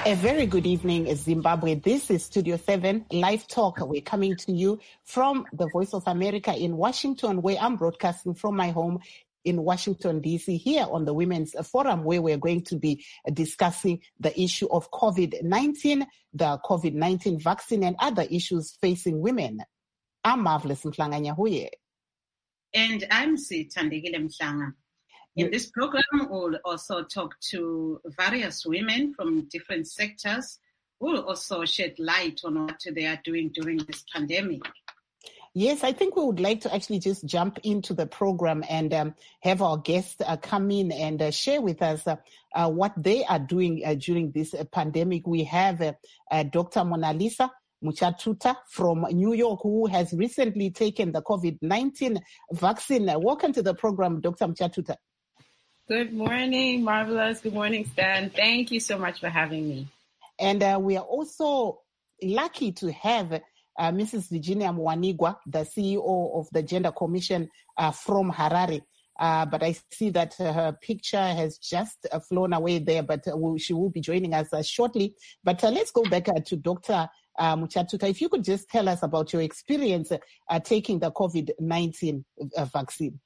A very good evening, Zimbabwe. This is Studio 7 Live Talk. We're coming to you from the Voice of America in Washington, where I'm broadcasting from my home in Washington, D.C., here on the Women's Forum, where we're going to be discussing the issue of COVID-19, the COVID-19 vaccine, and other issues facing women. I'm Marvelous Mhlanga Nyahuye. And I'm Sithandekile Mhlanga. In this program, we'll also talk to various women from different sectors. We'll also shed light on what they are doing during this pandemic. Yes, I think we would like to actually just jump into the program and have our guests come in and share with us what they are doing during this pandemic. We have Dr. Monalisa Muchatuta from New York, who has recently taken the COVID-19 vaccine. Welcome to the program, Dr. Muchatuta. Good morning, Marvelous. Good morning, Stan. Thank you so much for having me. And we are also lucky to have Mrs. Virginia Mwanigwa, the CEO of the Gender Commission from Harare. But I see that her picture has just flown away there, but she will be joining us shortly. But let's go back to Dr. Muchatuta. If you could just tell us about your experience taking the COVID-19 vaccine.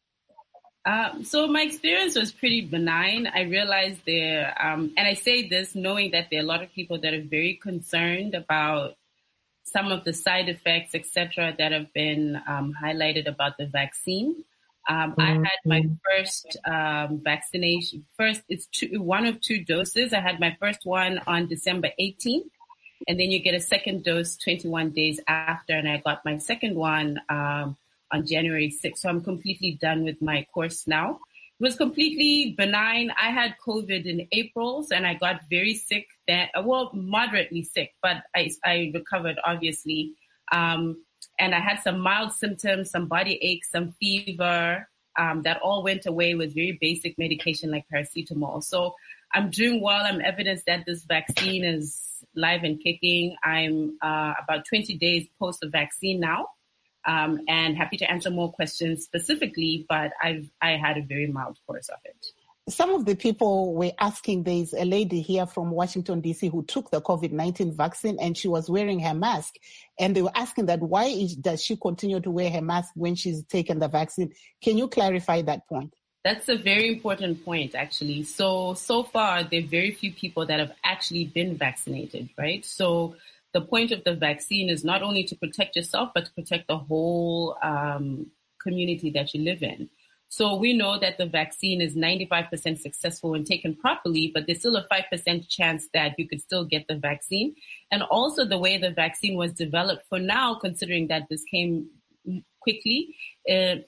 So my experience was pretty benign. I realized there, and I say this knowing that there are a lot of people that are very concerned about some of the side effects, etc., that have been highlighted about the vaccine. I had my first vaccination. First, it's one of two doses. I had my first one on December 18th, and then you get a second dose 21 days after, and I got my second one on January 6th. So I'm completely done with my course now. It was completely benign. I had COVID in April, and I got very sick then, moderately sick, but I recovered, obviously. And I had some mild symptoms, some body aches, some fever, that all went away with very basic medication like paracetamol. So I'm doing well. I'm evidence that this vaccine is live and kicking. I'm about 20 days post the vaccine now. And happy to answer more questions specifically, but I had a very mild course of it. Some of the people were asking, there's a lady here from Washington, D.C. who took the COVID-19 vaccine and she was wearing her mask. And they were asking that does she continue to wear her mask when she's taken the vaccine? Can you clarify that point? That's a very important point, actually. So far, there are very few people that have actually been vaccinated, right? So the point of the vaccine is not only to protect yourself, but to protect the whole community that you live in. So we know that the vaccine is 95% successful when taken properly, but there's still a 5% chance that you could still get the vaccine. And also the way the vaccine was developed for now, considering that this came quickly, even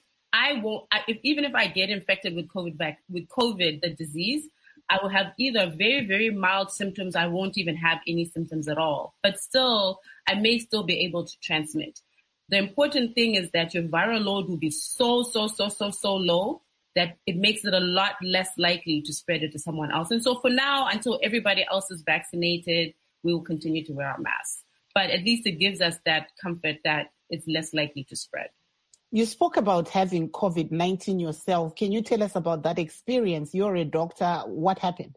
if I get infected with COVID, the disease, I will have either very, very mild symptoms. I won't even have any symptoms at all. But still, I may still be able to transmit. The important thing is that your viral load will be so low that it makes it a lot less likely to spread it to someone else. And so for now, until everybody else is vaccinated, we will continue to wear our masks. But at least it gives us that comfort that it's less likely to spread. You spoke about having COVID-19 yourself. Can you tell us about that experience? You're a doctor. What happened?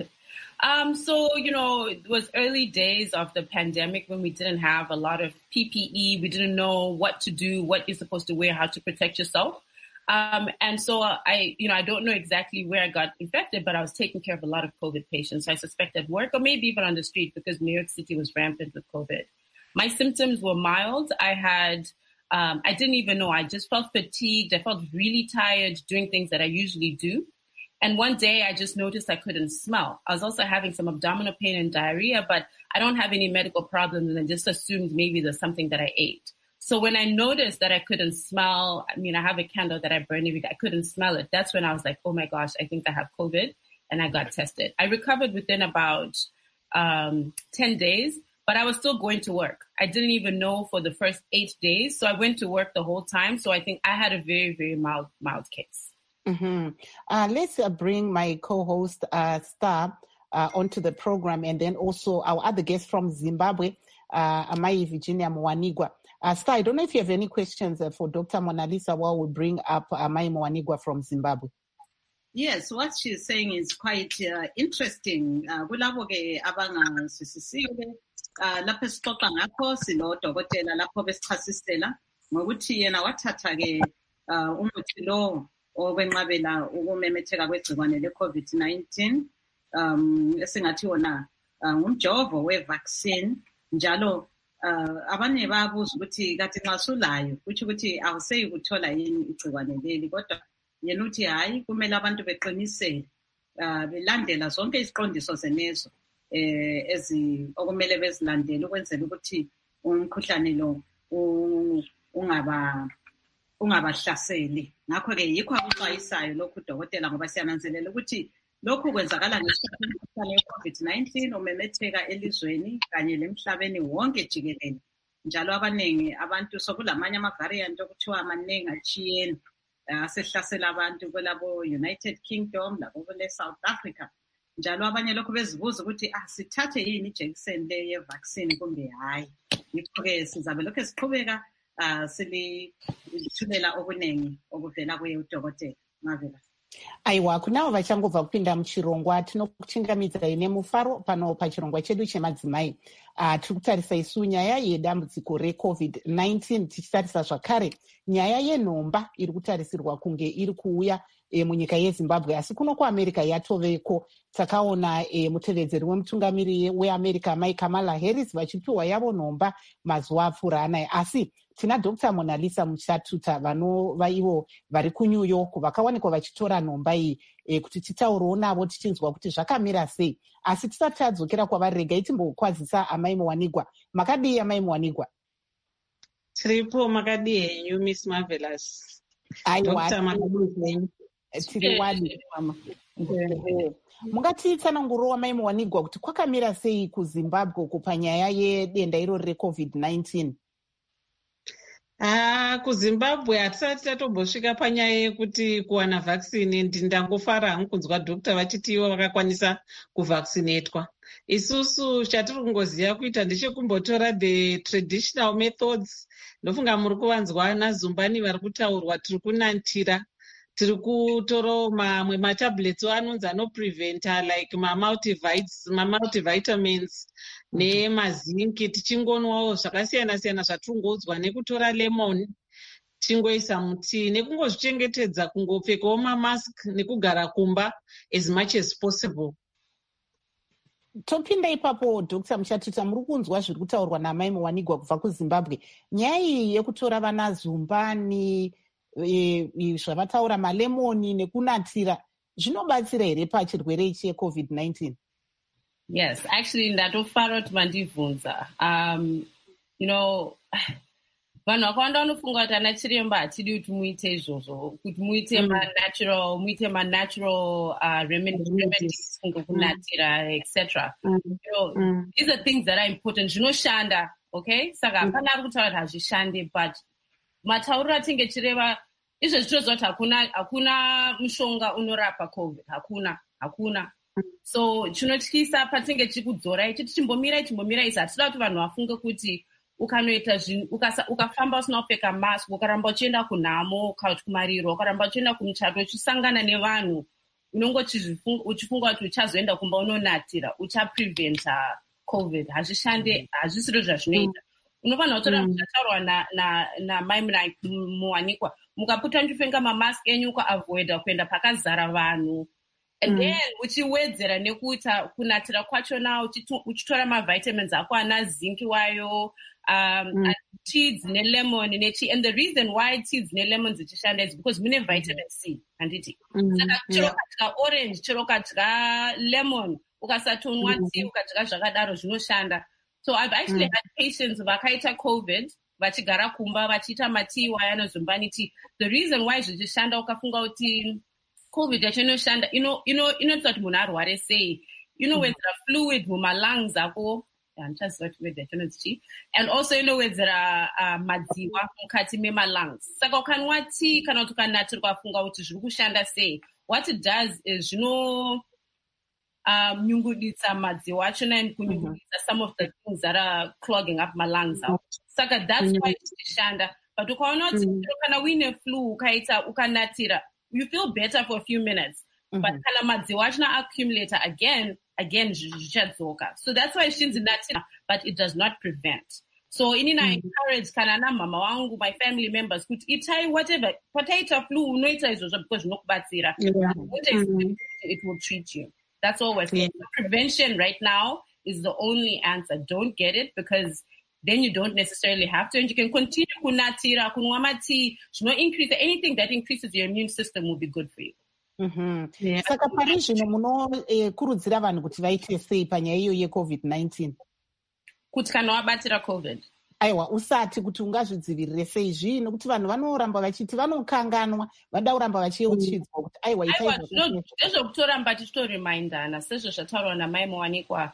It was early days of the pandemic when we didn't have a lot of PPE. We didn't know what to do, what you're supposed to wear, how to protect yourself. And so I don't know exactly where I got infected, but I was taking care of a lot of COVID patients. I suspect at work or maybe even on the street because New York City was rampant with COVID. My symptoms were mild. I didn't even know. I just felt fatigued. I felt really tired doing things that I usually do. And one day I just noticed I couldn't smell. I was also having some abdominal pain and diarrhea, but I don't have any medical problems and I just assumed maybe there's something that I ate. So when I noticed that I couldn't smell, I have a candle that I burn every day. I couldn't smell it. That's when I was like, oh my gosh, I think I have COVID. And I got tested. I recovered within about 10 days, but I was still going to work. I didn't even know for the first 8 days. So I went to work the whole time. So I think I had a very, very mild case. Mm-hmm. Let's bring my co-host, Star, onto the program, and then also our other guest from Zimbabwe, Amai Virginia Mwanigwa. Star, I don't know if you have any questions for Dr. Monalisa while we bring up Amai Mwanigwa from Zimbabwe. Yes, what she's saying is quite interesting. Kulabo ke abangasisisiwe lapho esixoxa ngakho sinodokotela lapho besichasisela ngokuthi yena wathatha ke umuthi lo okwenqabela ukumemetheka kwegcikwane le-COVID-19 esingathi wona ngumjovo we-vaccine njalo abanye bayabuza ukuthi kathi nxa sulayo kutsho ukuthi awuseyi kuthola yini igcikwane leli kodwa yena uthi hayi kumele abantu beqinisele belandela zonke iziqondiso zenezo okumele bezilandele ukwenzela ukuthi umkhuhlane lo ungabahlaseli. Ngakho-ke yikho akuxwayisayo lokhu udokotela ngoba siyananzelela ukuthi lokhu kwenzakala ngesikhathi umkhuhlane we-COVID-19 umemetheka elizweni kanye lemhlabeni wonke jikelele. Njalo abaningi abantu sokulamanye ama-variant okuthiwa amaningi achiyene asehlasela abantu kwelabo United Kingdom labo kule South Africa. Njalo abanye lokhu bezibuza ukuthi sithathe yini ijekiseni le ye-vaccine kumbe hayi. Yikho-ke sizabe lokhu siqhubeka silithulela okuningi okuvela kuye udokotela Mavela. Aiwa, kunavo vachangobva kupinda muchirongwa tinokuchingamidza nemufaro pano pachirongwa chedu chemadzimai. Tiri kutarisa isu nyaya yedambudziko reCOVID-19 tichitarisa zvakare nyaya yenhomba iri kutarisirwa kunge iri kuuya munyika yeZimbabwe, asi kuno kuAmerica yatoveko. Takaona mutevedzeri wemutungamiri weAmerica Mai Kamala Harris vachipiwa yavo nhomba mazuva apfuura anaya, asi tina Dr. Mona Lisa Muchatuta vanova ivo vari kuNew York vakawanikwa vachitora nhomba iyi kuti titaurewo navo tichinzwa kuti zvakamira sei. Asi tisati tadzokera kwavari regai timbokwazisa amai Muwanigwa. Makadii amai Muwanigwa? Tiripo, makadii henyu Miss Marvelous? Aiwa, Dr. Makadii tiri wadi mama. Mungatitsananguruwa mai Muwanigwa kuti kwakamira sei kuZimbabwe kupanyaya yedenda irori reCOVID-19? KuZimbabwe hatisati tatombosvika panyaya yekuti kuwana vhaksini. Ndangofara hangu kunzwa dhokta vachiti ivo vakakwanisa kuvhakisinetwa. Isusu chatiri kungoziva kuita ndechekumbotora the traditional methods. Ndofunga muri kuvanzwa ana Zumbani vari kutaurwa, tiri kunantira, tiri kutora mamwe matablets anonzi anopreventa like mamultivitamins nemazinki, tichingonwawo zvakasiyana siyana zvatirikungoudzwa, nekutora lemon tingoisa mutii, nekungozvichengetedza kungopfekawo mamask nekugara kumba as much as possible. Topinda ipapo Dr. Muchatuta, muri kunzwa zviri kutaurwa namai Muwanigwa kubva kuZimbabwe. Nyaya iyi yekutora vana Zumbani zvavataura malemoni nekunatira zvinobatsira here pachirwere ichi cheCOVID-19? Yes, actually ndatofara kuti mandibvunza. Vanhu vakawanda vanofunga kuti ana chiremba hatidi kuti muite izvozvo, kuti muite ma-natural remedies kunatira, etc. These are things that are important. Zvinoshanda, okay? Saka hapana ari kutaura kuti hazvishande, but matauriro atinge chireva izvo zvitozva kuti hakuna mushonga unorapa COVID. Hakuna. So chinotyisa patinge chikudzora ichi tichimbomira izvi hatida kuti vanhu vafunge kuti ukanoita ukafamba usina kupfeka mask, ukaramba uchienda kunhamo kana kuti kumariro, ukaramba uchienda kumuchato uchisangana nevanhu, unongoti uchifunga kuti uchazoenda kumba unonatira, uchapreventa COVID. Hazvishande, hazvisiro zvazvinoita. Unofanira kutora zvataurwa namai Muwanikwa, mukaputa muchipfeka mamask enyu ukaavoida kuenda pakazara vanhu, and then uchiwedzera nekuita kunatira kwachona uchitora mavitamins ako ana zinki wayo, tea dzine lemon netea. And the reason why tea dzine lemon dzichishanda is because mune vitamin C, handiti? Saka chero ukadya orange, chero ukadya lemon, ukasatonwa tea, ukadya zvakadaro zvinoshanda. So I've actually had patients vakaita COVID vachigara kumba vachiita matii waya nozumbani tea. The reason why zvichishanda ukafunga kuti COVID yacho inoshanda, inoita kuti munhu arware sei, inowedzera fluid mumalungs ako, and also inowedzera madziwa mukati memalungs. Saka ukanwa tea kana kuti ukanatira ukafunga kuti zviri kushanda sei, what it does is nyunguditsa madziwa achona and kunyunguditsa some of the things that are clogging up my lungs out. Saka that's why zvichishanda. But ukaona kuti kana uine flu ukanatira, you feel better for a few minutes. but kana madziwa achina accumulator again zvichadzoka. So that's why shinzi natina, but it does not prevent. So inini I encourage kana na mama wangu, my family members, kuti itai whatever, pataita flu, unoita izvozvo because zvinokubatsira. It will treat you. That's all we're saying. Prevention right now is the only answer. Don't get it because then you don't necessarily have to, and you can continue kunatira, kunwa mati, increase anything that increases your immune system will be good for you. Saka pari zvino munokurudzira vanhu kuti vaite sei panyaya iyo yeCovid-19? Kuti kana wabatira COVID. Aiwa, usati kuti ungazvidzivirire sei zvino kuti vanhu vanoramba vachiti vanokanganwa, vada kuramba vachiyeuchidzwa kuti aiwa itai ndezvokutoramba tichitoremindana sezvo zvataurwa namai Muwanikwa.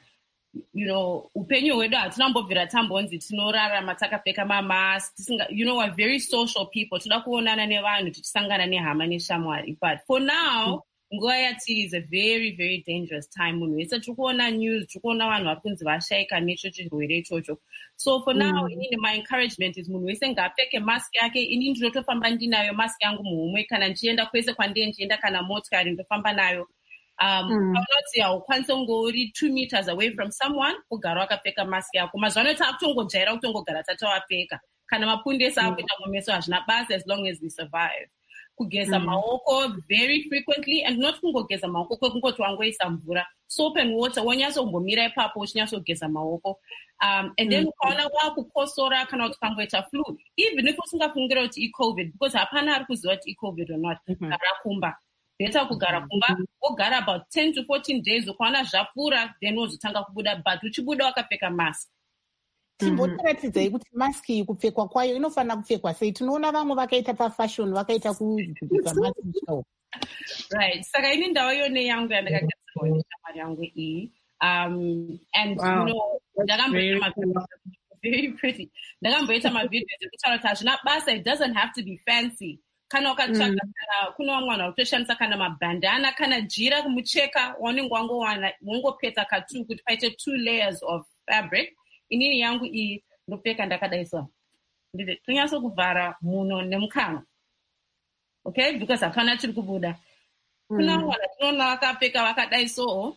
Upenyu hwedu hatinambobvira tambonzi tinorarama takapfeka mamask, we're very social people, toda kuonana nevanhu tichisangana nehama neshamwari. But for now, nguva yatiri is a very, very dangerous time. Munhu wese tikuona news, tikuona vanhu vari kunzi vashaika necho chirwere ichocho. So for now, my encouragement is munhu wese ngapfeke mask yake. Ini ndinotofamba ndinayo mask yangu muhomwe kana ndichienda kwese kwandiri ndichienda kana motikari ndofamba nayo. Unoti haukwanisa kunge uri 2 meters away from someone kugara wakapfeka mask yako. Mazuva ano takutongojaira kutongogara tatawapfeka. Kana mapundesa akuita mumeso hazvina basa as long as we survive. Kugeza maoko very frequently, and not kungogeza maoko kwekungoti wangoisa mvura. Soap and water, wonyatso kumbomira ipapo uchinyatso kugeza maoko. And then ukaona wakukosora kana kuti kangoita flu, even if usingafungira kuti i-COVID, because hapana ari kuziva kuti i-COVID or not, gara kumba. Better kugara kumba, wogara about 10 to 14 days, ukaona zvapfuura, then wozotanga kubuda, but uchibuda wakapfeka mask. Timbotiratidzai kuti mask iyi kupfekwa kwayo inofanira kupfekwa sei? Tinoona vamwe vakaita pafashion, vakaita kudzika mask. Right. Saka ini ndau yone yangu yandakagadzirwa neshamwari yangu iyi. And ndakamboita very pretty. Ndakamboita mavideos ekutaura kuti hazvina basa, it doesn't have to be fancy. Kana ukatsvaga kana kuno vamwe vanhu vakutoshandisa kana mabhandana kana jira kumucheka waunenge wangopeta ka2 kuti paite 2 layers of fabric. Inini yangu iyi ndopfeka ndakadaiswa. Tonyatso kuvhara muno nemukanwa. Okay? Because hapana chiri kubuda. Kuna vana tinoona vakapfeka vakadaisowo.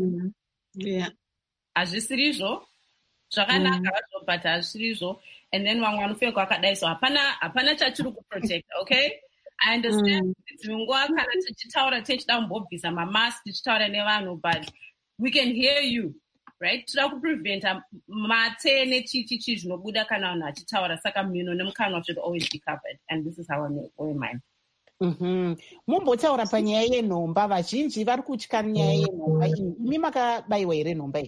Hazvisirizvo. Zvakanaka vacho but hazvisirizvo. And then vamwe vanopfeka vakadaisowo. Hapana chachiri kuprotect, okay? I understand. Dzimwe kana tichitaura tichida kumbobvisa mamask tichitaura nevanhu, but we can hear you. Right? Toda kupreventa mate nechichi zvinobuda kana vanhu vachitaura, saka mhino nemukanwa should always be covered, and this is how I wear mine. Mumbotaura panyaya yenhomba, vazhinji vari kutya nyaya yenhomba iyi. Imi makabayiwa here nhomba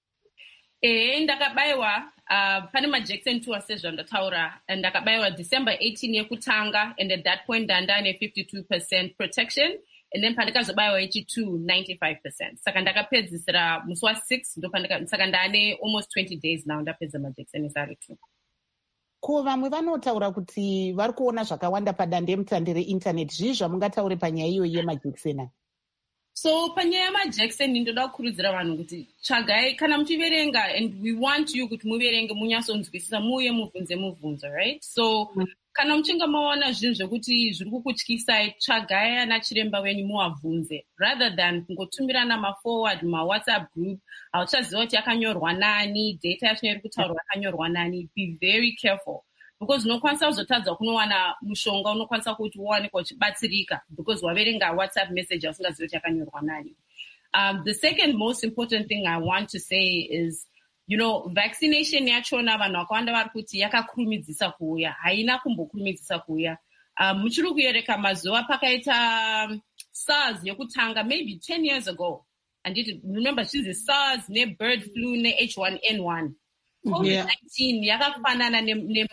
iyi? Ndakabayiwa. Pane majekiseni 2 sezvandataura, and ndakabayiwa December 18 yekutanga, and at that point ndandane 52% protection. And then pandikazobayiwa yechi2 95%. Saka ndakapedzisira musi wa6 saka ndane almost 20 days now ndapedza majekiseni ari 2. Ko vamwe vanotaura kuti vari kuona zvakawanda padandemutande reinternet. Zvii zvamungataure panyaya iyo yemajekiseni? So panyaya yemajekiseni ndoda kukurudzira vanhu kuti tsvagai kana muchiverenga, and we want you kuti muverenge munyatsonzwisisa, muuye mubvunze mubvunzo, right? So kana muchinga maona zvinhu zvekuti zviri kukutyisai, tsvagai ana chiremba wenyu muvabvunze, rather than kungotumirana maforward mawhatsapp group. Hauchaziva kuti yakanyorwa nani, data yacho iri kutaurwa yakanyorwa nani. Be very careful, because unokwanisa kuzotadza kunowana mushonga unokwanisa kuti uwanikwa uchibatsirika because waverenga whatsapp message usingazivi kuti yakanyorwa nani. The second most important thing I want to say is, vaccination yachona vanhu vakawanda vari kuti yakakurumidzisa kuuya. Haina kumbokurumidzisa kuuya. Muchiri kuyereka mazuva pakaita SARS yekutanga maybe 10 years ago. And remember, she's SARS, bird flu, H1N1. COVID-19 yakafanana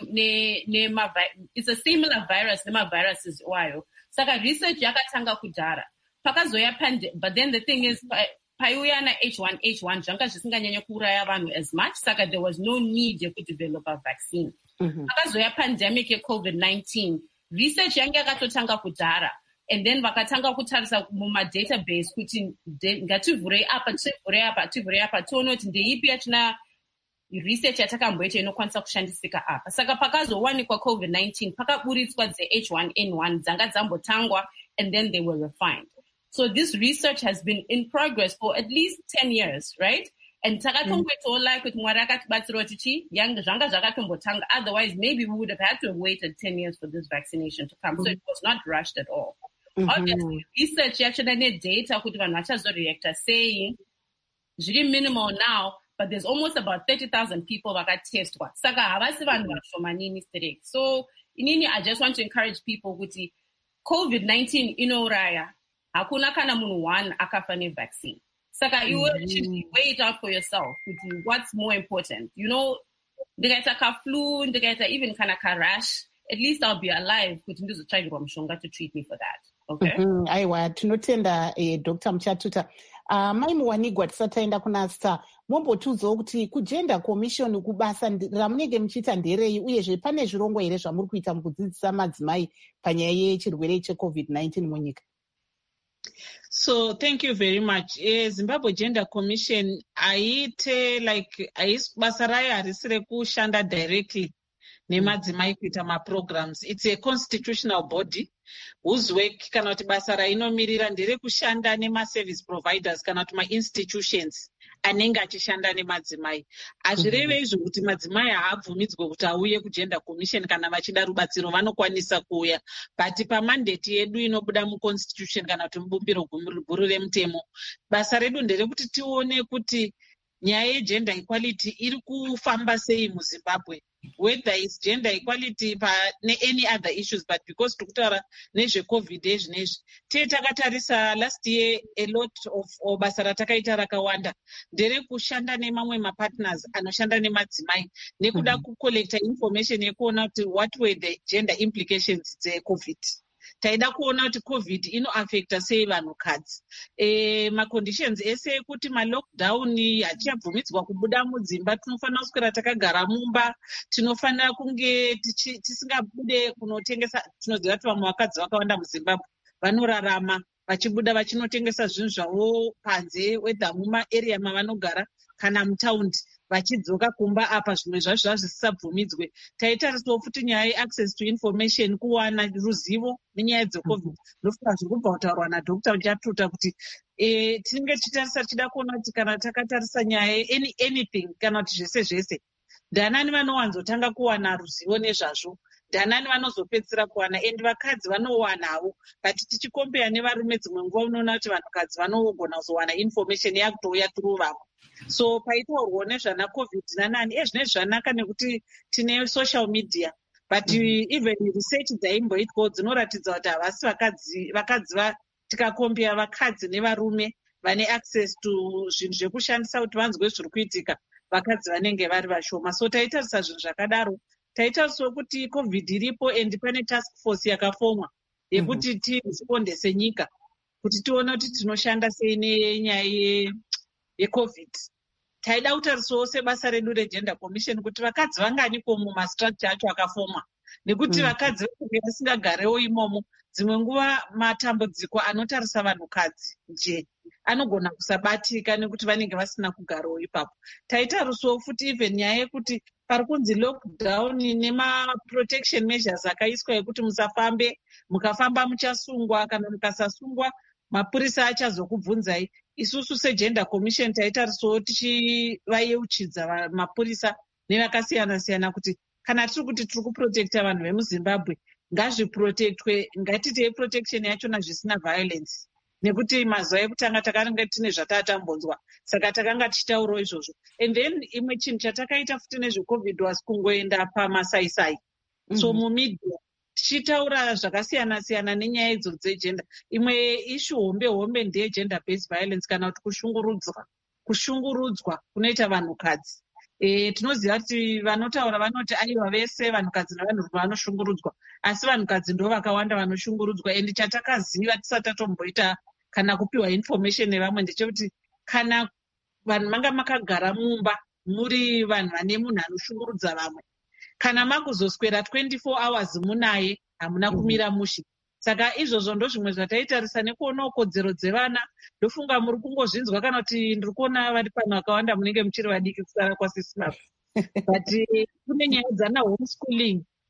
it's a similar virus nemaviruses wayo. Saka research yakatanga kudhara. Pakazoya but then the thing is, paiuya na H1H1 zvanga zvisinganyanya kuuraya vanhu as much, saka there was no need yekudevelop a vaccine. Pakazoya pandemic yeCovid-19, research yanga yakatotanga kudhara, and then vakatanga kutarisa mumadatabase kuti ngativhurei apa tione kuti ndeipi yachina research yatakamboita inokwanisa kushandisika apa. Saka pakazowanikwa COVID-19 pakaburitswa dze H1N1 dzanga dzambotangwa, and then they were refined. So this research has been in progress for at least 10 years, right? And otherwise maybe we would have had to have waited 10 years for this vaccination to come. So it was not rushed at all. Obviously, research actually need data reactor saying minimal now, but there's almost about 30,000 people that got tested. So I just want to encourage people with the COVID-19 inoraya. Hakuna kana munu one akafane vaccine. Saka you should weigh it out for yourself. What's more important? You know, the guys are flu, the guys are even kind of rash. At least I'll be alive. To treat me for that. Okay. Aiwa tinotenda Dr. Muchatuta. Mai Muwanigwa tisataenda kuna star. Mombotudzo kuti kugender commission kubasa ramunenge muchiita nderei uyezve pane zvirongwa here zvamuri kuita mukudzidzisa madzimai panyaya yechirwere cheCovid-19 munyika? So thank you very much. Zimbabwe Gender Commission basa rayo harisire kushanda directly nemadzimai kuita maprograms. It's a constitutional body whose work kana kuti basa rainomiririra ndere kushanda nema-service providers kana kuti ma-institutions anenge achishanda nemadzimai. Hazvireve izvo kuti madzimai haabvumidzwe kuti auye kugender commission kana vachida rubatsiro vanokwanisa kuuya. But pamandate yedu inobuda muconstitution kana kuti mubumbiro guru remutemo, basa redu nderekuti tione kuti nyaya yegender equality iri kufamba sei muZimbabwe, whether it's gender equality any other issues, but because tikutaura nezveCovid ezvinezvi takatarisa last year a lot of basa ratakaita rakawanda ndere kushanda nemamwe mapartners anoshanda nemadzimai nekuda kucollecta information yekuona kuti what were the gender implications dzeCovid. Taida kuona kuti COVID inoaffecta sei vanhukadzi. Maconditions ese ekuti malockdown hachabvumidzwa kubuda mudzimba, tinofanira kuswera takagara mumba, tinofanira kunge tisingabude kunotengesa. Tinoziva kuti vamwe vakadzi vakawanda muZimbabwe vanorarama vachibuda vachinotengesa zvinhu zvavo panze, whether mumaarea mavanogara kana mutaundi, vachidzoka kumba apa zvimwe zvazvo zvisabvumidzwe. Taitarisawo futi nyaya yeaccess to information, kuwana ruzivo nenyaya dzeCovid. Ndofunga zviri kubva kutaurwa naDr. Muchatuta kuti tinenge tichitarisa tichida kuona kuti kana takatarisa nyaya anything kana kuti zvese zvese, ndanani vanowanzotanga kuwana ruzivo nezvazvo, ndanani vanozopedzisira kuwana, and vakadzi vanowanawo. But tichikombeya nevarume dzimwe nguva unoona kuti vanhukadzi vanogona kuzowana information yakutouya through vavo. So paitaurwa nezvana COVID-19 zvinezvi zvanaka nekuti tine social media, but even research dzaimboitwa dzinoratidza kuti havasi vakadzi tikakombeya vakadzi nevarume vane access to zvinhu zvekushandisa kuti vanzwe zviri kuitika, vakadzi vanenge vari vashoma. So taitarisa zvinhu zvakadaro, taitarisawo kuti COVID iripo and pane task force yakafomwa yekuti tiresponde senyika kuti tione kuti tinoshanda sei nenyaya yeCovid. Taida kutarisawo sebasa redu regender commission kuti vakadzi vanganiko mumastructure acho akafomwa, nekuti vakadzi vasingagarewo imomo, dzimwe nguva matambudziko anotarisa vanhukadzi nje anogona kusabatika nekuti vanenge vasina kugarawo ipapo. Taitarisawo futi even nyaya yekuti pari kunzi lockdown nemaprotection measures akaiswa yekuti musafambe, mukafamba muchasungwa, kana mukasasungwa mapurisa achazokubvunzai. Isusu segender commission taitarisawo tichivayeuchidza mapurisa nevakasiyana-siyana kuti kana tiri kuti tiri kuprotecta vanhu vemuZimbabwe, ngazviprotectwe, ngatitei protection yachona zvisina violence, nekuti mazuva ekutanga takanga tine zvatatambonzwa, saka takanga tichitaurawo izvozvo. And then imwe chinhu chatakaita futi nezveCovid was kungoenda pamasaisai. So mumedia tichitaura zvakasiyana-siyana nenyaya idzo dzegender. Imwe ishu hombe ndeyegender based violence, kana kuti kushungurudzwa kunoita vanhukadzi. Tinoziva kuti vanotaura vanoti aiwa vese vanhukadzi nevanhurume vanoshungurudzwa, asi vanhukadzi ndo vakawanda vanoshungurudzwa. And chatakaziva tisati tatomboita kana kupiwa information nevamwe ndechekuti kana vanhu manga makagara mumba muri vanhu vane munhu anoshungurudza vamwe, kana makuzoswera 24 hours munaye, hamuna kumira mushe. Saka izvozvo ndo zvimwe zvataitarisa nekuonawo kodzero dzevana. Ndofunga muri kungozvinzwa kana kuti ndiri kuona vari pano vakawanda munenge muchiri vadiki kusara kwasisinapo. But kune nyaya dzana homeschooling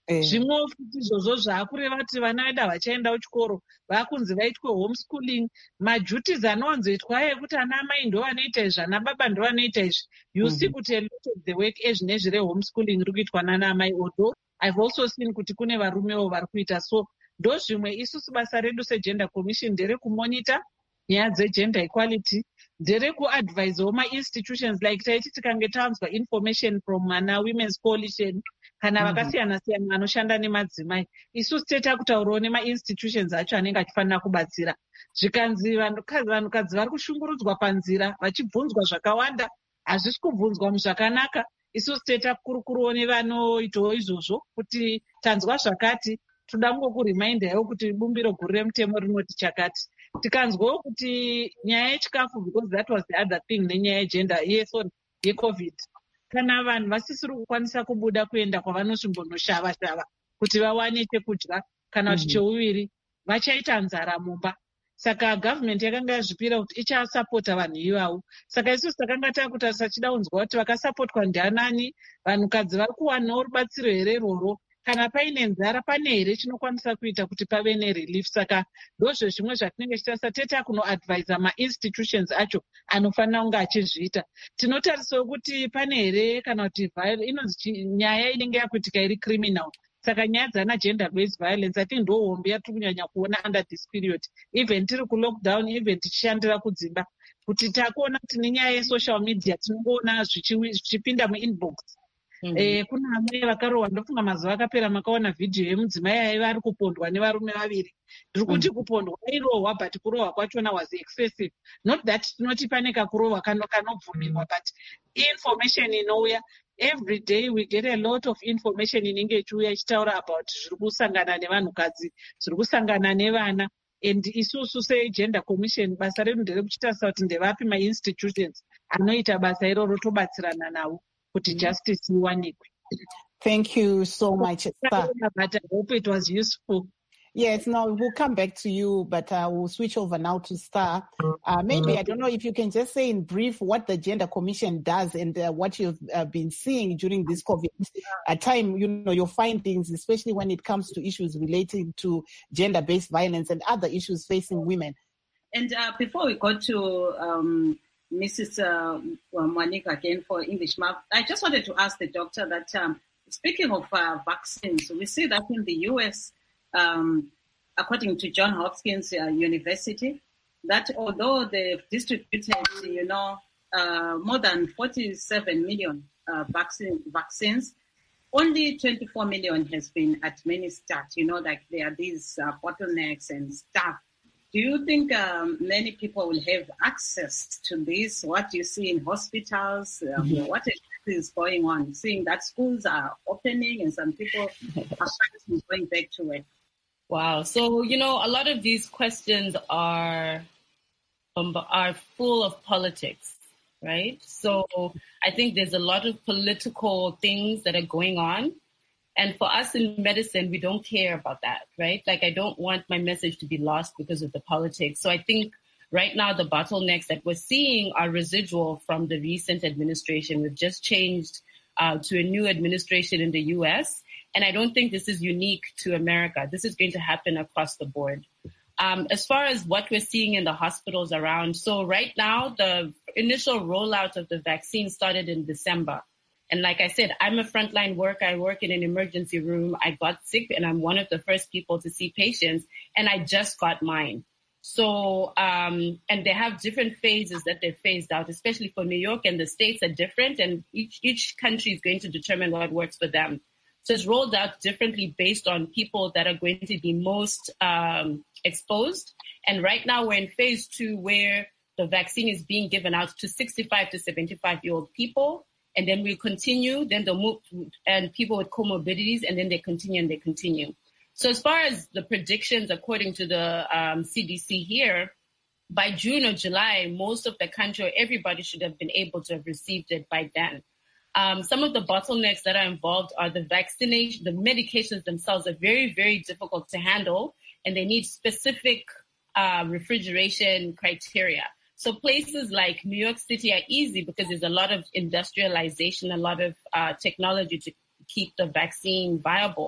zvimwewo futi izvozvo zvaakureva kuti vana vedu havachaenda kuchikoro, vaakunzi vaitwe homeschooling. Maduties anowanzoitwa ekuti ana amai ndo vanoita izvi, ana baba ndo vanoita izvi. You see kuti a lot of the work ezvinezvi rehomeschooling iri kuitwa nana amai, although I've also seen kuti kune varumewo vari kuita. So ndo zvimwe isusu basa redu segender commission nderekumonita nyaya dzegender equality, nderekuadvisewo ma-institutions like taiti tikange tanzwa information from ana women's coalition kana vakasiyana-siyana vanoshanda nemadzimai, isusu tetakutaurawo nema-institutions acho anenge achifanira kubatsira. Zvikanzi vanhukadzi vari kushungurudzwa panzira vachibvunzwa zvakawanda, hazvisi kubvunzwa muzvakanaka, isusu tetakurukuruwo nevanoitawo izvozvo kuti tanzwa zvakati, toda kungokuremindaiwo kuti bumbiro guru remutemo rinoti chakati. Tikanzwawo kuti nyaya yechikafu, because that was the other thing nenyaya yegender yeCovid, kana vanhu vasisiri kukwanisa kubuda kuenda kwavanosvimbonoshava-shava kuti vawane chekudya kana kuti cheuviri, vachaita nzara mumba. Saka government yakanga yazvipira kuti ichasapota vanhu ivavo. Saka isusu takanga takutarisa chida kunzwa kuti vakasapotwa ndianani, vanhukadzi vari kuwanawo rubatsiro here irworwo, kana paine nzara pane here chinokwanisa kuita kuti pave nerelief. Saka ndozvo zvimwe zvatinenge tichitarisa, teta kunoadvisa ma-institutions acho anofanira kunge achizviita. Tinotarisawo kuti pane here kana kuti inonzi nyaya inenge yakuitika iri criminal. Saka nyaya dzana gender based violence I think ndo hombe yatiri kunyanya kuona under this period, even tiri kulockdown, even tichishandira kudzimba, kuti takuona kuti nenyaya yesocial media tinongoona zvichipinda muinbox. Kuna amwe vakarohwa, ndofunga mazuva akapera makaona vhidhiyo yemudzimai aiva ari kupondwa nevarume vaviri. Ndiri kuti kupondwa airohwa, but kurohwa kwachona was excessive. Not that tinoti pane kakurohwa kanobvumirwa, but information inouya. Every day we get a lot of information inenge ichiuya ichitaura about zviri kusangana nevanhukadzi, zviri kusangana nevana. And isusu segender commission basa redu nderekuchitarisa kuti ndevapi ma-institutions anoita basa iroro tobatsirana navo kuti justice iwanikwe. Thank you so much, Star. But I hope it was useful. Yes, no, we'll come back to you, but we'll switch over now to Star. Maybe, I don't know if you can just say in brief what the Gender Commission does and what you've been seeing during this COVID time, your findings, especially when it comes to issues relating to gender-based violence and other issues facing women. And before we go to Mrs. Mwaniga again for English Map, I just wanted to ask the doctor that speaking of vaccines, we see that in the U.S., according to Johns Hopkins University, that although they've distributed, more than 47 million vaccines, only 24 million has been administered. Like there are these bottlenecks and stuff. Do you think many people will have access to this? What do you see in hospitals? What is going on? Seeing that schools are opening and some people are going back to work. Wow. So, a lot of these questions are full of politics, right? So I think there's a lot of political things that are going on. And for us in medicine, we don't care about that, right? Like, I don't want my message to be lost because of the politics. So I think right now the bottlenecks that we're seeing are residual from the recent administration. We've just changed to a new administration in the U.S., and I don't think this is unique to America. This is going to happen across the board. As far as what we're seeing in the hospitals around, so right now, the initial rollout of the vaccine started in December. And like I said, I'm a frontline worker. I work in an emergency room. I got sick, and I'm one of the first people to see patients, and I just got mine. So, and they have different phases that they've phased out, especially for New York, and the states are different, and each country is going to determine what works for them. So it's rolled out differently based on people that are going to be most exposed. And right now we're in phase 2 where the vaccine is being given out to 65 to 75-year-old people. And then we continue, then they'll move, and people with comorbidities, and then they continue and they continue. So as far as the predictions, according to the CDC here, by June or July, most of the country, everybody should have been able to have received it by then. Some of the bottlenecks that are involved are the vaccination, the medications themselves are very, very difficult to handle, and they need specific refrigeration criteria. So places like New York City are easy because there's a lot of industrialization, a lot of technology to keep the vaccine viable.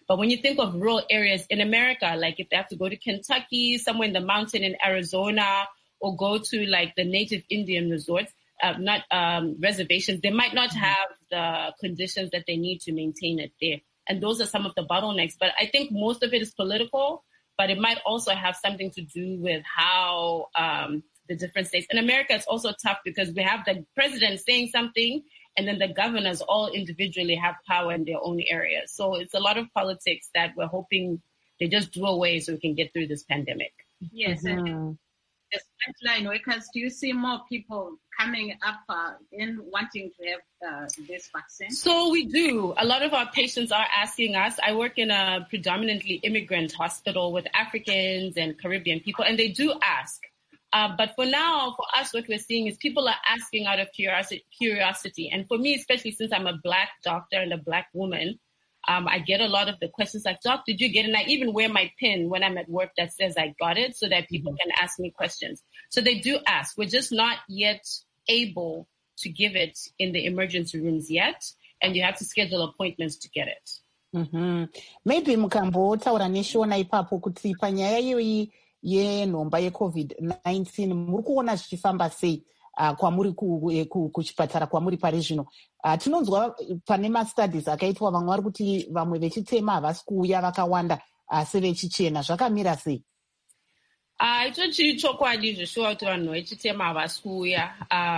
But when you think of rural areas in America, like if they have to go to Kentucky, somewhere in the mountain in Arizona, or go to like the native Indian resorts, reservations, they might not have the conditions that they need to maintain it there. And those are some of the bottlenecks. But I think most of it is political, but it might also have something to do with how the different states. In America, it's also tough because we have the president saying something, and then the governors all individually have power in their own areas. So it's a lot of politics that we're hoping they just do away so we can get through this pandemic. Yes. Mm-hmm. The frontline workers, do you see more people coming up in wanting to have this vaccine? So we do. A lot of our patients are asking us. I work in a predominantly immigrant hospital with Africans and Caribbean people, and they do ask. But for now, for us, what we're seeing is people are asking out of curiosity. And for me, especially since I'm a Black doctor and a Black woman, I get a lot of the questions like, Doc, did you get it? And I even wear my pin when I'm at work that says I got it so that people can ask me questions. So they do ask. We're just not yet able to give it in the emergency rooms yet. And you have to schedule appointments to get it. Mm-hmm. Maybe mukambotaura neshona ipapo kuti panyaya iyoyi yenhomba yeCovid-19 muri kuona zvichifamba sei kwamuri kuchipatara kwamuri pari zvino. Tinonzwa pane mastudies akaitwa vamwe vari kuti vamwe vechitema havasi kuuya vakawanda sevechichena. Zvakamira sei? Icho chiri chokwadi zvishuwa kuti vanhu vechitema havasi kuuya.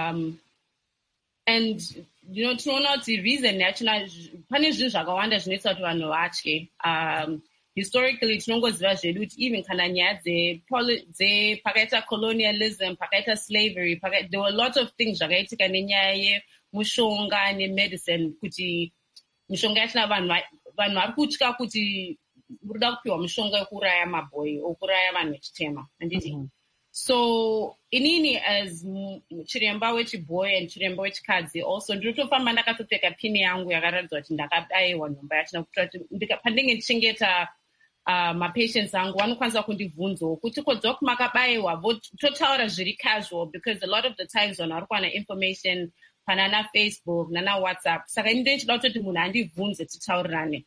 And tinoona kuti reason yachona pane zvinhu zvakawanda zvinoita kuti vanhu vatye. Historically, tinongoziva zvedu kuti even kana nyaya pakaita colonialism, pakaita slavery, there were a lot of things zvakaitika nenyaya yemushonga nemedicine, kuti mishonga yachina vanhu vari kutya kuti urida kupiwa mushonga wekuraya mabhoyi okuraya vanhu vechitema. So inini as chiremba wechibhoyi and chiremba wechikadzi also ndirikutofamba ndakatopfeka pini yangu yakaratidza kuti ndakadaiwa nhomba yachina kuitira kuti pandinge ndichengeta mapatients angu vanokwanisa kundibvunzawo kuti kodzoka kumakabayiwa totaura zviri casual, because a lot of the times vanhu vari kuwana information panana Facebook nana WhatsApp. Saka ini ndichida kutoti munhu andibvunze titaurirane.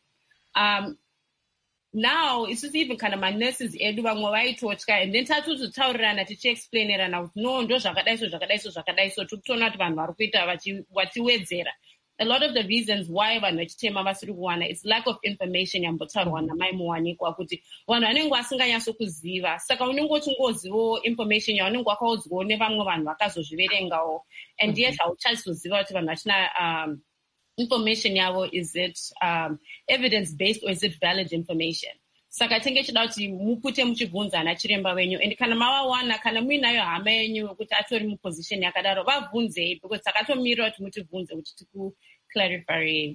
Now isusu even kana manurses edu vamwe vaitotya, and then tatotaurirana tichiexplainerana kuti no ndo zvakadai so tikutoona kuti vanhu vari kuita vachiwedzera. A lot of the reasons why vanhu vechitema vasiri kuwana is lack of information yambotaurwa namai muwanikwa kuti vanhu vanenge vasinganyatso kuziva. Saka unenge uchingozivawo information yaunenge wakaudzwawo nevamwe vanhu vakazozviverengawo, and yet hauchazoziva kuti vanhu vachina information yavo, is it evidence based or is it valid information? Saka tinge chida kuti mupute muchibvunzana chiremba wenyu, and kana mavawana kana muinayo hama yenyu kuti atori muposition yakadaro vabvunzei, because takatomirira kuti mutibvunze kuti tiku clarify.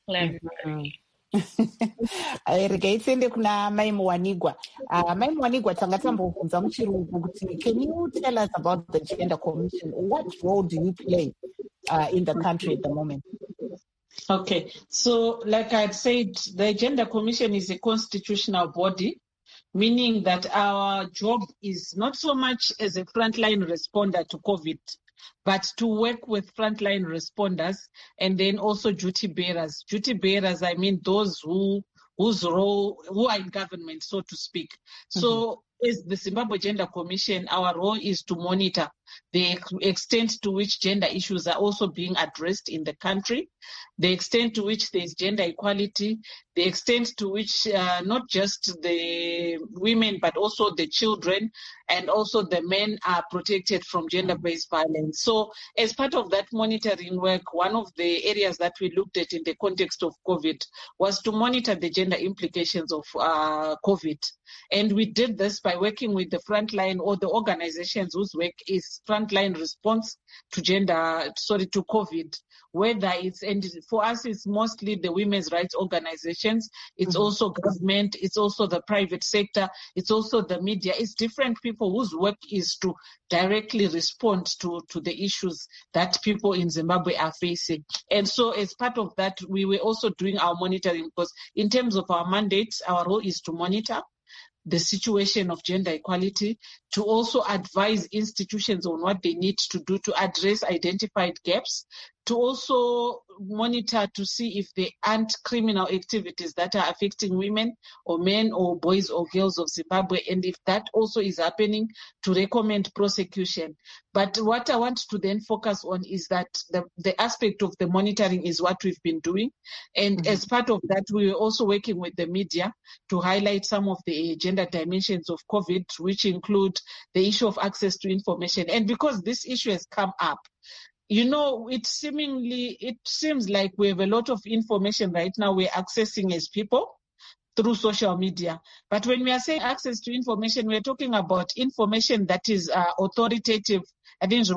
Regai tiende kuna Mai Muwanigwa. Mai Muwanigwa, tanga tambobvunza muchirungu kuti can you tell us about the Gender Commission? What role do you play in the country at the moment? Okay, so like I had said, the Gender Commission is a constitutional body, meaning that our job is not so much as a frontline responder to COVID, but to work with frontline responders and then also duty bearers. Duty bearers, I mean those whose role, who are in government, so to speak. So as the Zimbabwe Gender Commission, our role is to monitor the extent to which gender issues are also being addressed in the country, the extent to which there is gender equality, the extent to which not just the women but also the children and also the men are protected from gender-based violence. So as part of that monitoring work, one of the areas that we looked at in the context of COVID was to monitor the gender implications of COVID. And we did this by working with the frontline or the organizations whose work is frontline response to COVID, whether it's, and for us it's mostly the women's rights organizations, it's also government, it's also the private sector, it's also the media, it's different people whose work is to directly respond to the issues that people in Zimbabwe are facing. And so as part of that, we were also doing our monitoring, because in terms of our mandates, our role is to monitor the situation of gender equality, to also advise institutions on what they need to do to address identified gaps, to also monitor to see if there aren't criminal activities that are affecting women or men or boys or girls of Zimbabwe, and if that also is happening, to recommend prosecution. But what I want to then focus on is that the aspect of the monitoring is what we've been doing, and as part of that, we were also working with the media to highlight some of the gender dimensions of COVID, which include the issue of access to information. And because this issue has come up, it seems like we have a lot of information right now we're accessing as people through social media. But when we are saying access to information, we're talking about information that is authoritative. I think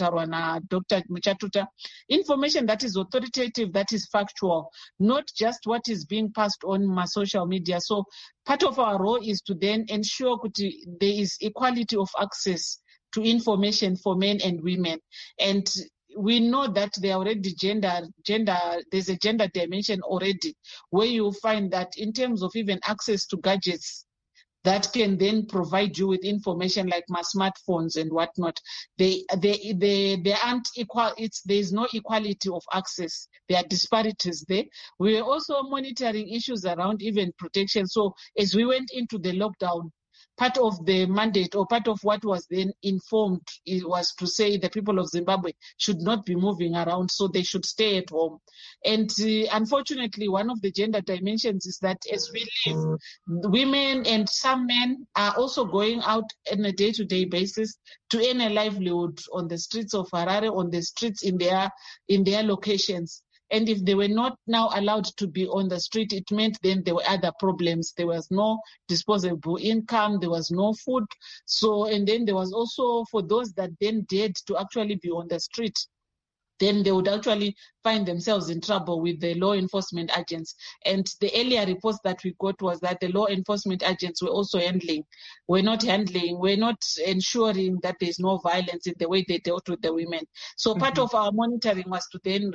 Dr. Muchatuta, information that is authoritative, that is factual, not just what is being passed on my social media. So part of our role is to then ensure there is equality of access to information for men and women. And we know that there are already there's a gender dimension already, where you find that in terms of even access to gadgets that can then provide you with information like my smartphones and whatnot, they aren't equal. There's no equality of access. There are disparities there. We are also monitoring issues around even protection. So as we went into the lockdown, part of the mandate or part of what was then informed, it was to say the people of Zimbabwe should not be moving around, so they should stay at home. And unfortunately, one of the gender dimensions is that as we live, women and some men are also going out on a day-to-day basis to earn a livelihood on the streets of Harare, on the streets in their locations. And if they were not now allowed to be on the street, it meant then there were other problems. There was no disposable income. There was no food. So, and then there was also, for those that then dared to actually be on the street, then they would actually find themselves in trouble with the law enforcement agents. And the earlier reports that we got was that the law enforcement agents were also we're not ensuring that there's no violence in the way they dealt with the women. So part of our monitoring was to then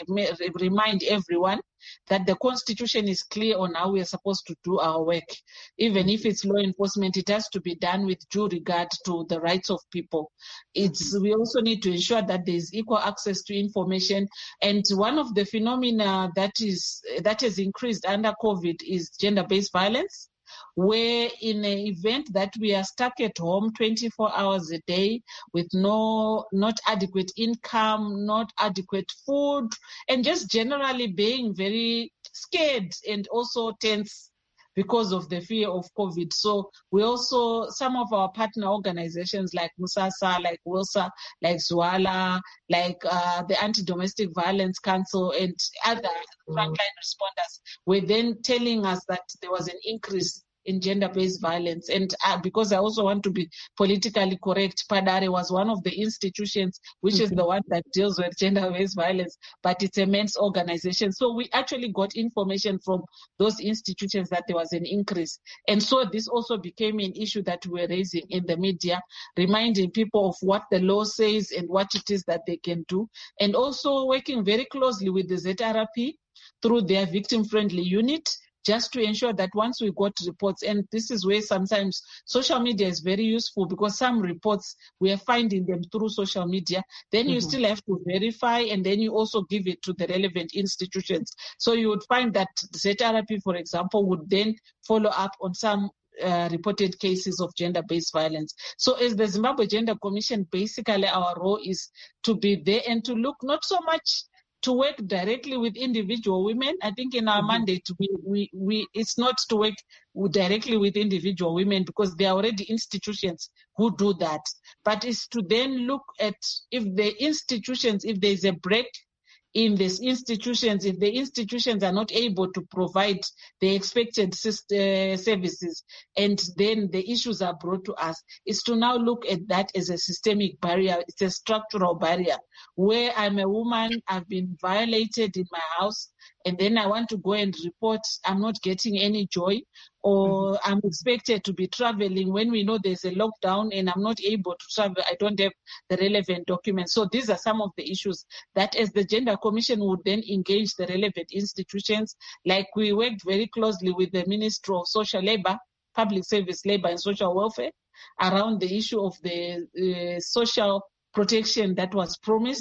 remind everyone that the Constitution is clear on how we are supposed to do our work. Even if it's law enforcement, it has to be done with due regard to the rights of people. We also need to ensure that there is equal access to information. And one of the phenomena that has increased under COVID is gender-based violence, where in an event that we are stuck at home 24 hours a day with not adequate income, not adequate food, and just generally being very scared and also tense because of the fear of COVID. So we also, some of our partner organizations like Musasa, like WILSA, like Zwala, like the Anti-Domestic Violence Council and other frontline responders were then telling us that there was an increase in gender-based violence. And because I also want to be politically correct, PADARE was one of the institutions which is the one that deals with gender-based violence, but it's a men's organization. So we actually got information from those institutions that there was an increase. And so this also became an issue that we're raising in the media, reminding people of what the law says and what it is that they can do. And also working very closely with the ZRP through their victim-friendly unit, just to ensure that once we got reports, and this is where sometimes social media is very useful, because some reports we are finding them through social media, then you still have to verify, and then you also give it to the relevant institutions. So you would find that ZRP, for example, would then follow up on some reported cases of gender-based violence. So as the Zimbabwe Gender Commission, basically our role is to be there and to look not so much to work directly with individual women. I think in our mandate, it's not to work directly with individual women, because there are already institutions who do that. But it's to then look at if there's a break in these institutions, if the institutions are not able to provide the expected services, and then the issues are brought to us, is to now look at that as a systemic barrier. It's a structural barrier where I'm a woman, I've been violated in my house, and then I want to go and report, I'm not getting any joy, or I'm expected to be traveling when we know there's a lockdown and I'm not able to travel, I don't have the relevant documents. So these are some of the issues that as the Gender Commission would then engage the relevant institutions. Like we worked very closely with the Ministry of Social Labor, Public Service, Labor and Social Welfare around the issue of the social protection that was promised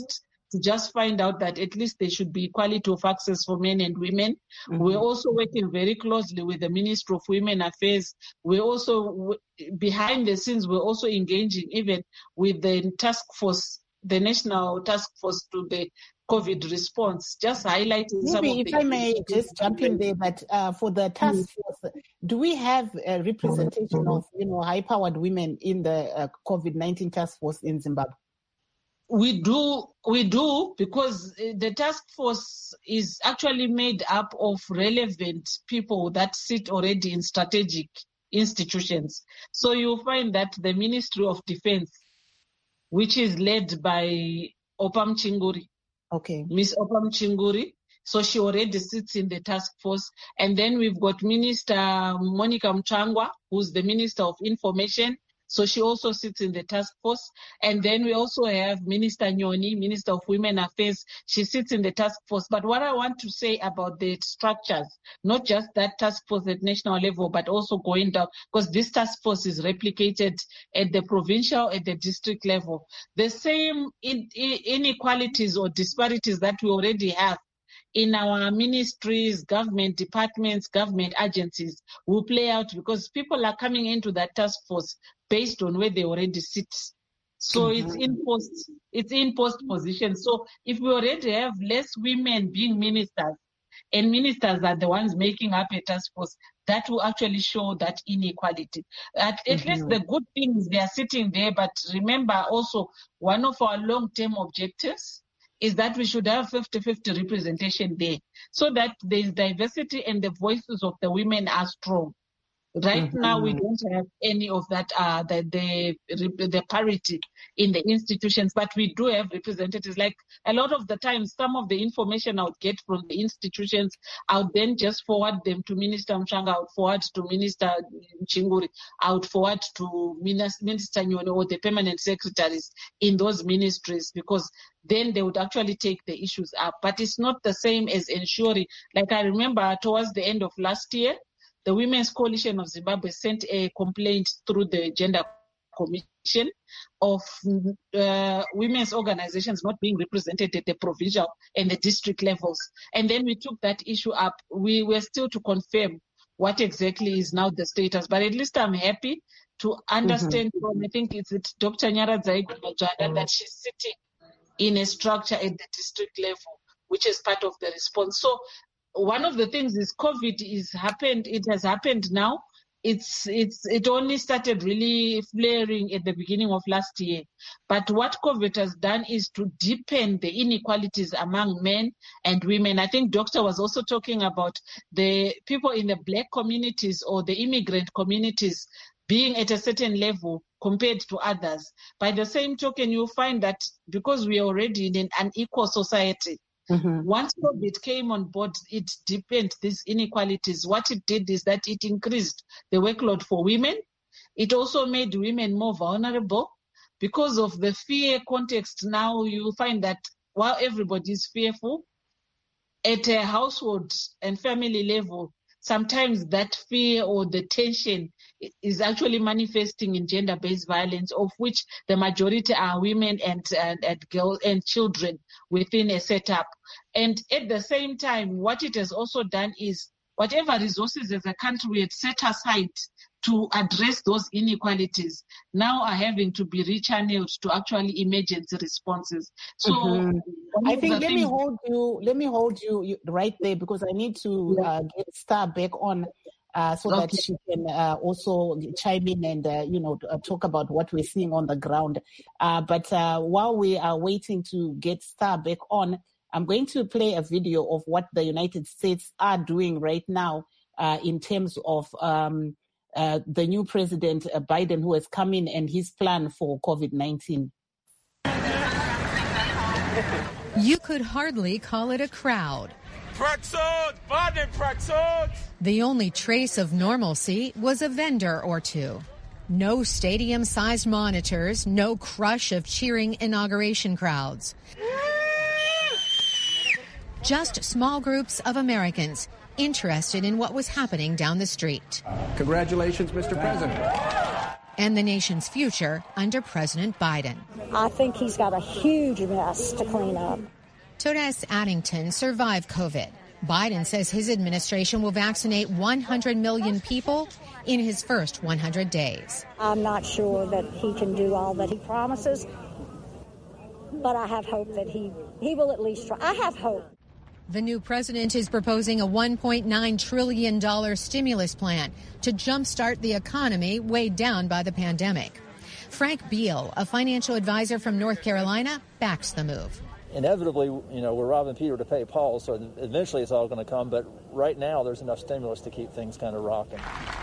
to just find out that at least there should be equality of access for men and women. We're also working very closely with the Ministry of Women Affairs. We're also, behind the scenes, we're also engaging even with the task force, the National Task Force to the COVID response, just highlighting some of the... Maybe if I may just jump in there, but for the task force, do we have a representation of, high-powered women in the COVID-19 task force in Zimbabwe? We do, because the task force is actually made up of relevant people that sit already in strategic institutions. So you'll find that the Ministry of Defense, which is led by Opam Chinguri, Miss Opam Chinguri, so she already sits in the task force. And then we've got Minister Monica Mchangwa, who's the Minister of Information. So she also sits in the task force. And then we also have Minister Nyoni, Minister of Women Affairs. She sits in the task force. But what I want to say about the structures, not just that task force at national level, but also going down, because this task force is replicated at the provincial, at the district level. The same inequalities or disparities that we already have in our ministries, government departments, government agencies will play out because people are coming into that task force based on where they already sit. So it's in post position. So if we already have less women being ministers, and ministers are the ones making up a task force, that will actually show that inequality. At least the good things, they are sitting there. But remember also, one of our long-term objectives is that we should have 50-50 representation there so that there is diversity and the voices of the women are strong. Right now, we don't have any of that, the parity in the institutions, but we do have representatives. Like a lot of the time, some of the information I would get from the institutions, I would then just forward them to Minister Mchanga, I would forward to Minister Chinguri, I would forward to Minister Nyoni or the permanent secretaries in those ministries, because then they would actually take the issues up. But it's not the same as ensuring, like I remember towards the end of last year, the Women's Coalition of Zimbabwe sent a complaint through the Gender Commission of women's organizations not being represented at the provincial and the district levels. And then we took that issue up. We were still to confirm what exactly is now the status. But at least I'm happy to understand from, I think it's Dr. Nyaradza Igumajana, that she's sitting in a structure at the district level, which is part of the response. So one of the things is COVID it has happened now. It only started really flaring at the beginning of last year. But what COVID has done is to deepen the inequalities among men and women. I think Doctor was also talking about the people in the Black communities or the immigrant communities being at a certain level compared to others. By the same token, you'll find that because we are already in an unequal society, once COVID came on board, it deepened these inequalities. What it did is that it increased the workload for women. It also made women more vulnerable because of the fear context. Now you find that while everybody is fearful, at a household and family level, sometimes that fear or the tension is actually manifesting in gender-based violence, of which the majority are women and girls and children within a setup. And at the same time, what it has also done is whatever resources as a country we had set aside to address those inequalities now are having to be rechanneled to actually emergency responses. So I think let me hold you right there, because I need to get Star back on so that she can also chime in and talk about what we're seeing on the ground. But while we are waiting to get Star back on, I'm going to play a video of what the United States are doing right now in terms of the new President Biden, who has come in, and his plan for COVID-19. You could hardly call it a crowd. The only trace of normalcy was a vendor or two. No stadium-sized monitors, no crush of cheering inauguration crowds. Just small groups of Americans interested in what was happening down the street. Congratulations, Mr. President. and the nation's future under President Biden. I think he's got a huge mess to clean up. Torres Addington survived COVID. Biden says his administration will vaccinate 100 million people in his first 100 days. I'm not sure that he can do all that he promises, but I have hope that he will at least try. I have hope. The new president is proposing a $1.9 trillion stimulus plan to jumpstart the economy weighed down by the pandemic. Frank Beal, a financial advisor from North Carolina, backs the move. Inevitably, we're robbing Peter to pay Paul, so eventually it's all going to come. But right now, there's enough stimulus to keep things kind of rocking.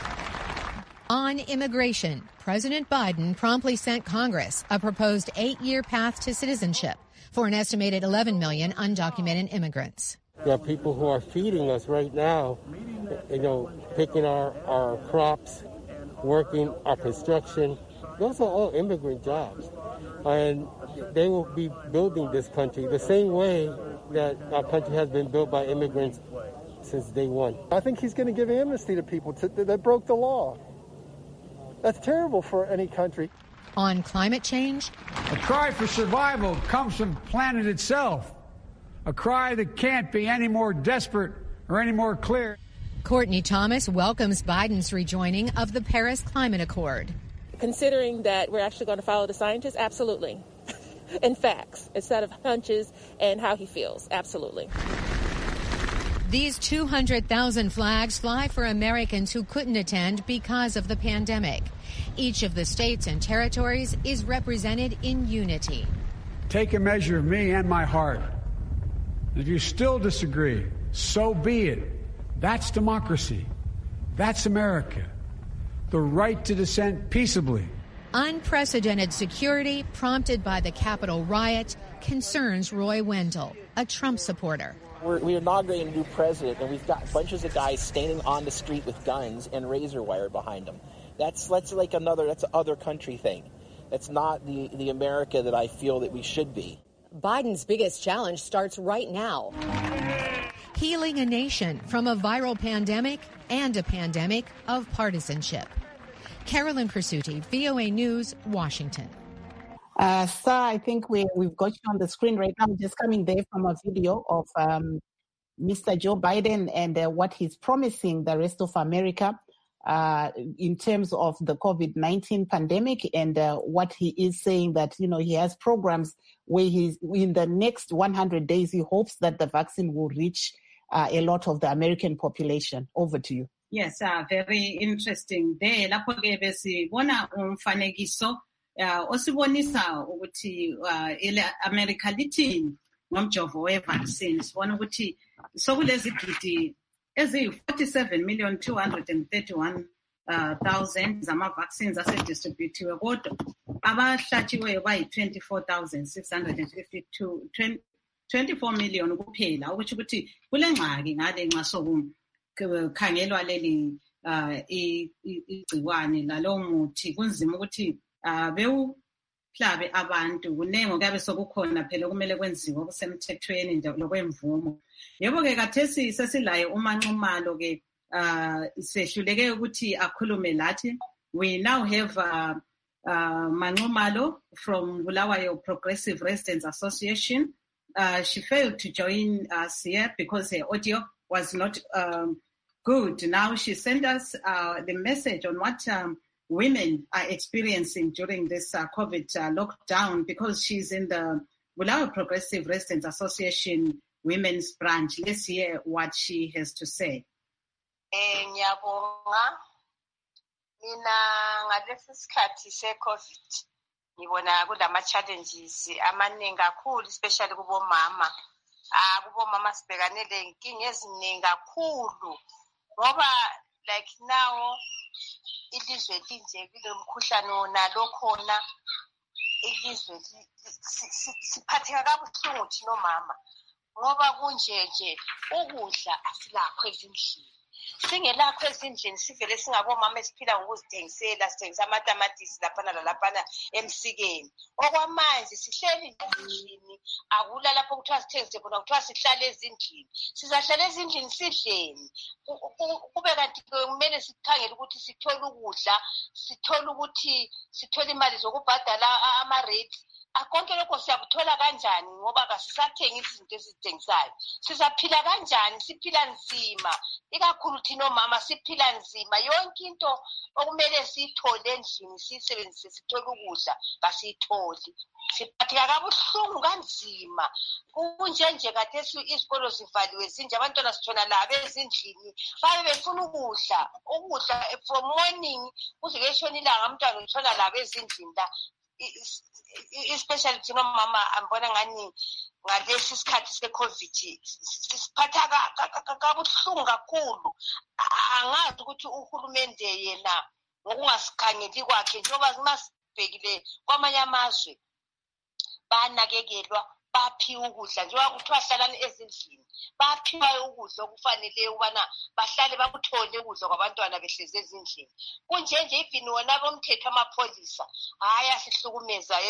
On immigration, President Biden promptly sent Congress a proposed 8-year path to citizenship for an estimated 11 million undocumented immigrants. There are people who are feeding us right now, picking our crops, working our construction. Those are all immigrant jobs. And they will be building this country the same way that our country has been built by immigrants since day one. I think he's going to give amnesty to people that broke the law. That's terrible for any country. On climate change, a cry for survival comes from the planet itself. A cry that can't be any more desperate or any more clear. Courtney Thomas welcomes Biden's rejoining of the Paris Climate Accord. Considering that we're actually going to follow the scientists, absolutely. And facts, instead of hunches and how he feels, absolutely. These 200,000 flags fly for Americans who couldn't attend because of the pandemic. Each of the states and territories is represented in unity. Take a measure of me and my heart. If you still disagree, so be it. That's democracy. That's America. The right to dissent peaceably. Unprecedented security prompted by the Capitol riot concerns Roy Wendell, a Trump supporter. We're inaugurating a new president, and we've got bunches of guys standing on the street with guns and razor wire behind them. That's an other country thing. That's not the America that I feel that we should be. Biden's biggest challenge starts right now. Healing a nation from a viral pandemic and a pandemic of partisanship. Carolyn Persutti, VOA News, Washington. Sir, I think we've got you on the screen right now. Just coming there from a video of Mr. Joe Biden and what he's promising the rest of America in terms of the COVID-19 pandemic, and what he is saying that, he has programs where he's in the next 100 days, he hopes that the vaccine will reach a lot of the American population. Over to you. Yes, very interesting. There, lapho ke besibona umfanekiso osibonisa ukuthi America lithini ngomjovo we-vaccine. Sibona ukuthi sokulezigidi eziyi-47,231,000 zama-vaccines asedistributhiwe, kodwa abahlatshiweyo bayi-24,652, 24 million kuphela, ukuthi kule ngxaki ngale nxa sokukhangelwa leli igciwane lalowo muthi kunzima ukuthi bewuhlabe abantu. Kunengi okuyabe sokukhona phela kumele kwenziwe okusemthethweni lokwemvumo. Yebo-ke kathesi sesilaye uManxumalo-ke sehluleke ukuthi akhulume lathi. We now have Manxumalo from Bulawayo Progressive Residents Association. She failed to join us here because her audio was not good. Now she sent us the message on what women are experiencing during this COVID lockdown, because she's in the Bulawayo Progressive Residents Association Women's Branch. Let's hear what she has to say. Ngiyabonga mina ngalesi sikhathi se-COVID ngibona kulama-challenges amaningi kakhulu, especially kubomama. Kubomama sibhekane lenkinga eziningi kakhulu ngoba like now ilizwe linje kulomkhuhlane nalo khona, ilizwe siphatheka kabuhlungu thina omama ngoba kunje ukudla asilakho ezindlini. singelakho ezindlini sivele singabomama esiphila ngokuzithengisela sithengisa amatamatisi laphana lalaphana emsikeni. Okwamanje sihleli ezindlini, akula lapho kuthiwa sithengise khona, kuthiwa sihlale ezindlini. Sizahlala ezindlini sidleni. Kube kanti kumele sikhangele ukuthi sithole ukudla, sithole imali zokubhadala ama-rates. Konke lokho siyakuthola kanjani ngoba kasisathengisi izinto esizithengisayo? Sizaphila kanjani? Siphila nzima, ikakhulu thina omama siphila nzima. Yonke into okumele siyithole endlini siyisebenzise sithole ukudla kasiyitholi. Siphatheka kabuhlungu kanzima. Kunjenje kade izikolo zivaliwe zinje, abantwana sithona labo ezindlini babe befuna ukudla from morning kuze kuyeshona ilanga, umntwana uthola labo ezindlini la. Especially thina mama ambona ngani ngalesi sikhathi se-COVID sisiphatha kabuhlungu kakhulu. Angazi ukuthi uhulumende yena ngokungasikhangeli kwakhe, njengoba masibhekile kwamanye amazwe banakekelwa, baphiwa ukudla njengoba kuthiwa hlalani ezindlini, baphiwa ukudla okufanele ukubana bahlale bakuthole ukudla kwabantwana behlezi ezindlini. Kunjenje even wona bomthetho amapholisa hayi asihlukumeza,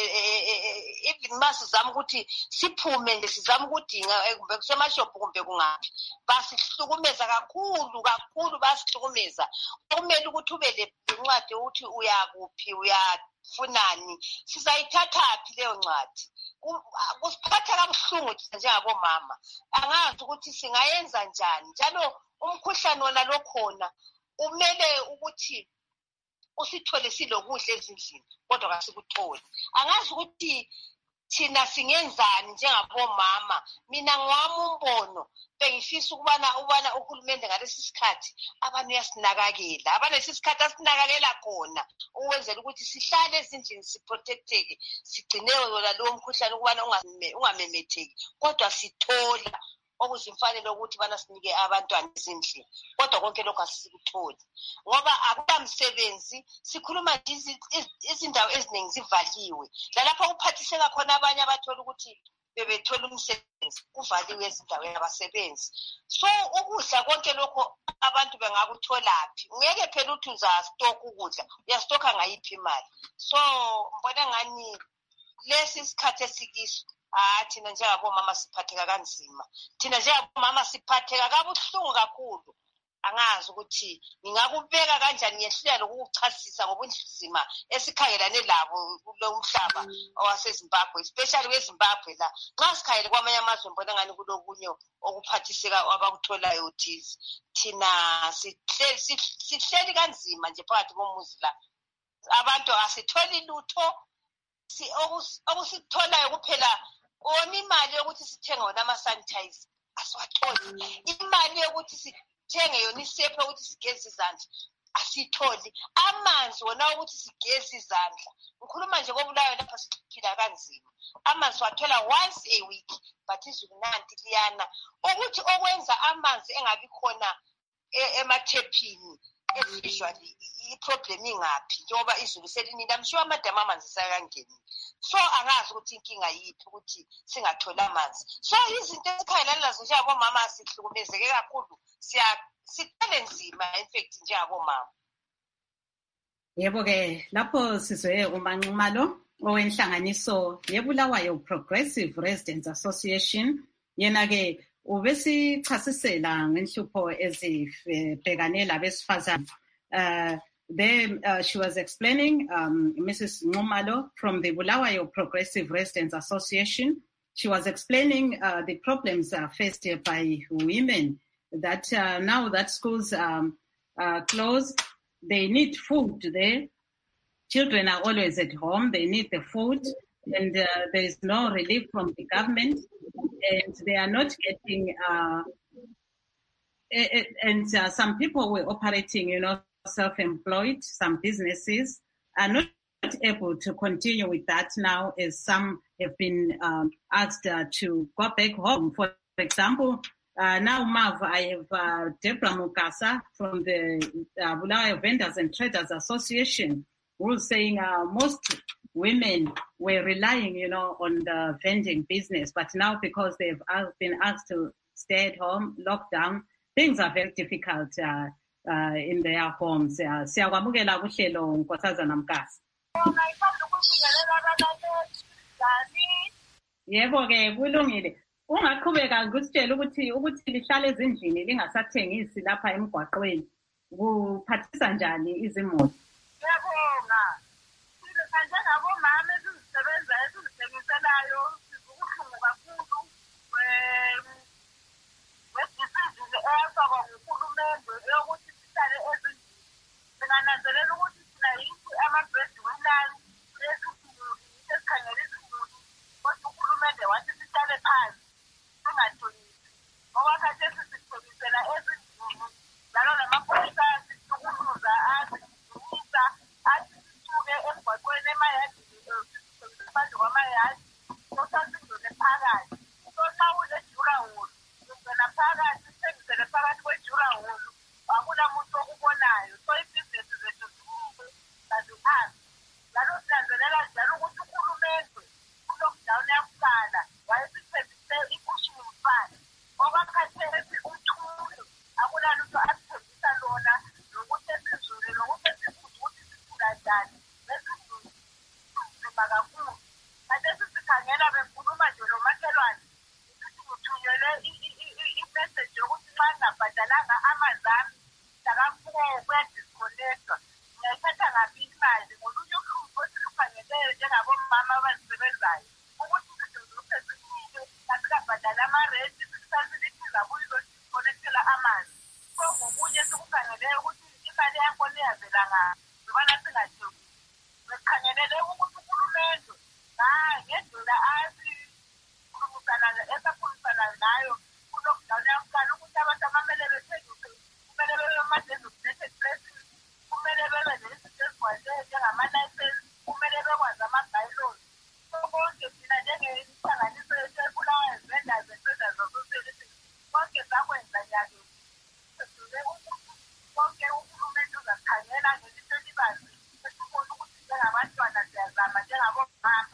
even masizama ukuthi siphume nje sizama ukudinga kumbe kusemashophu kumbe kungaphi, basihlukumeza kakhulu basihlukumeza. Kumele ukuthi ube lencwadi ukuthi uyakuphi uyafunani, sizayithathaphi leyo ncwadi? Kusiphatha kabuhlungu njengabomama. Angazi ukuthi singayenza njani. Njalo umkhuhlane wona lokhona umele ukuthi usithole silokudla ezindlini kodwa kasikutholi. Angazi ukuthi thina singenzani njengabomama. Mina ngwami umbono bengifisa ukubana uhulumende ngalesi sikhathi abantu yasinakakela, abanesi sikhathi asinakakela khona ukwenzela ukuthi sihlale ezindlini siprotecteke, sigcine wona lowo mkhuhlane ukubana ungamemetheki, kodwa sithola okuzimfanele ukuthi bana sinike abantwana ezindlini, kodwa konke lokho asikutholi ngoba akulamsebenzi. Sikhuluma nje izindawo eziningi zivaliwe, lalapho kuphathiseka khona abanye abathola ukuthi bebethola umsebenzi kuvaliwe ezindaweni abasebenzi. So ukudla konke lokho abantu bengakutholaphi? Ngeke phela uthi uzastock ukudla, uyastocka ngayiphi imali? So mbona ngani lesi sikhathi esikiso thina njengabomama siphatheka kanzima, thina njengabomama siphatheka kabuhlungu kakhulu. Angazi ukuthi ngingakubeka kanjani, ngehlelo ukuchasisa ngobunzima esikhangelane labo kulo umhlaba waseZimbabwe, especially weZimbabwe la. Nxa sikhangele kwamanye amazwe mbona ngani kulokunye okuphathiseka abakutholayo uthize. Thina sihleli kanzima nje phakathi komuzi la. Abantu asitholi lutho, okusitholayo kuphela ona imali yokuthi sithenge wona ama-sanitizer asiwatholi, imali yokuthi sithenge yona isepha ukuthi sigeze izandla asitholi, amanzi wona ukuthi sigeze izandla. Ngikhuluma nje koBulawayo lapha siphila kanzima, amanzi wathola once a week but izulu nanti liyana. Ukuthi okwenza amanzi engabi khona emathephini usually iproblem ingaphi njengoba izulu selinile, amshiwa amadama amanzi sayangeni. So angazi ukuthi inkinga yiphi ukuthi singathola amanzi. So izinto esikhangelana nazo njengabomama sihlukumezeke kakhulu, sithele nzima in fact njengabomama. Yebo-ke lapho sizwe uManxumalo owenhlanganiso yeBulawayo Progressive Residents Association. Yena-ke ubesichasisela ngenhlupho ezibhekane labesifazane. There she was explaining, Mrs. Nxumalo from the Bulawayo Progressive Residents Association, she was explaining the problems faced by women that now that schools are closed, they need food there. Children are always at home, they need the food, and there is no relief from the government, and they are not getting, and some people were operating, self-employed, some businesses are not able to continue with that now, as some have been asked to go back home. For example, now, Mav, I have Deborah Mukasa from the Bulawayo Vendors and Traders Association, who's saying most women were relying, on the vending business, but now because they've been asked to stay at home, lockdown, things are very difficult in their homes. Siyakwamukela kuhlelo Nkosazana Mkasi. Yebo ke kulungile. Ungaqhubeka ngusitshela ukuthi lihlale ezindlini lingasathengisi lapha emgwaqweni. Kuphathisa njani izimoto? Ngiyabonga. Njengabomama esisebenza esizithengiselayo sibuhlungu kakhulu wesizini eyafakwa nguhulumende yokuthi sihlale ezindlini. Singananzelela ukuthi thina yithi ama-breadwinners esikhangela izimuli kodwa uhulumende wathi sihlale phansi singathengisi. Ngoba khathesi sithengisela ezindlini njalo namaphoyisa asihlukuza asidumisa asisuke emgwaqweni emayadini phandle kwamayadi sosasingene phakathi. So xa unejura wolu ungena phakathi sithengisele phakathi kwejura wolu akula muntu okubonayo. So ibhizinesi zethu zimile aziphansi. Njalo sinanzelela njalo ukuthi uhulumende ku-lockdown yakuqala wayesithembise i-cushion fund ngoba khathesi uthule akula lutho asithembisa lona nokuthi esizule nokuthi esifuthi ukuthi siphila njani esizulu nzima kakhulu. Khathesi sikhangela bekhuluma nje nomakhelwane ukuthi ngithunyelwe i-message yokuthi nxa ngingabhadalanga amanzi ami mhlaka-4 kuyadisconnectwa. Ngiyayithatha ngaphi imali ngolunye uhlupho esilukhangeleyo njengabomama abazisebenzayo ukuthi izinto zonke zimile asikabhadali amarenti sisalibiza kuyizodisconnectela amanzi. So ngokunye sikukhangeleyo ukuthi imali yakhona iyavela ngaphi zibana singathengisi. Sikhangelele ukuthi uhulumende ngendlela esakhulumisana ngayo ku-lockdown yakuqala ukuthi abantu abamele bethengise kumele bebe ama-designated places, kumele bebe nezinto ezigwajele njengama-license, kumele bekwazi ama-bylaws. So konke thina njengenhlanganiso yethu ebulawayo vendors and traders association konke sakwenza nyake sesule ukuthi konke uhulumende uzakhangela ngelito elibazi esibona ukuthi njengabantwana siyazama njengabomama.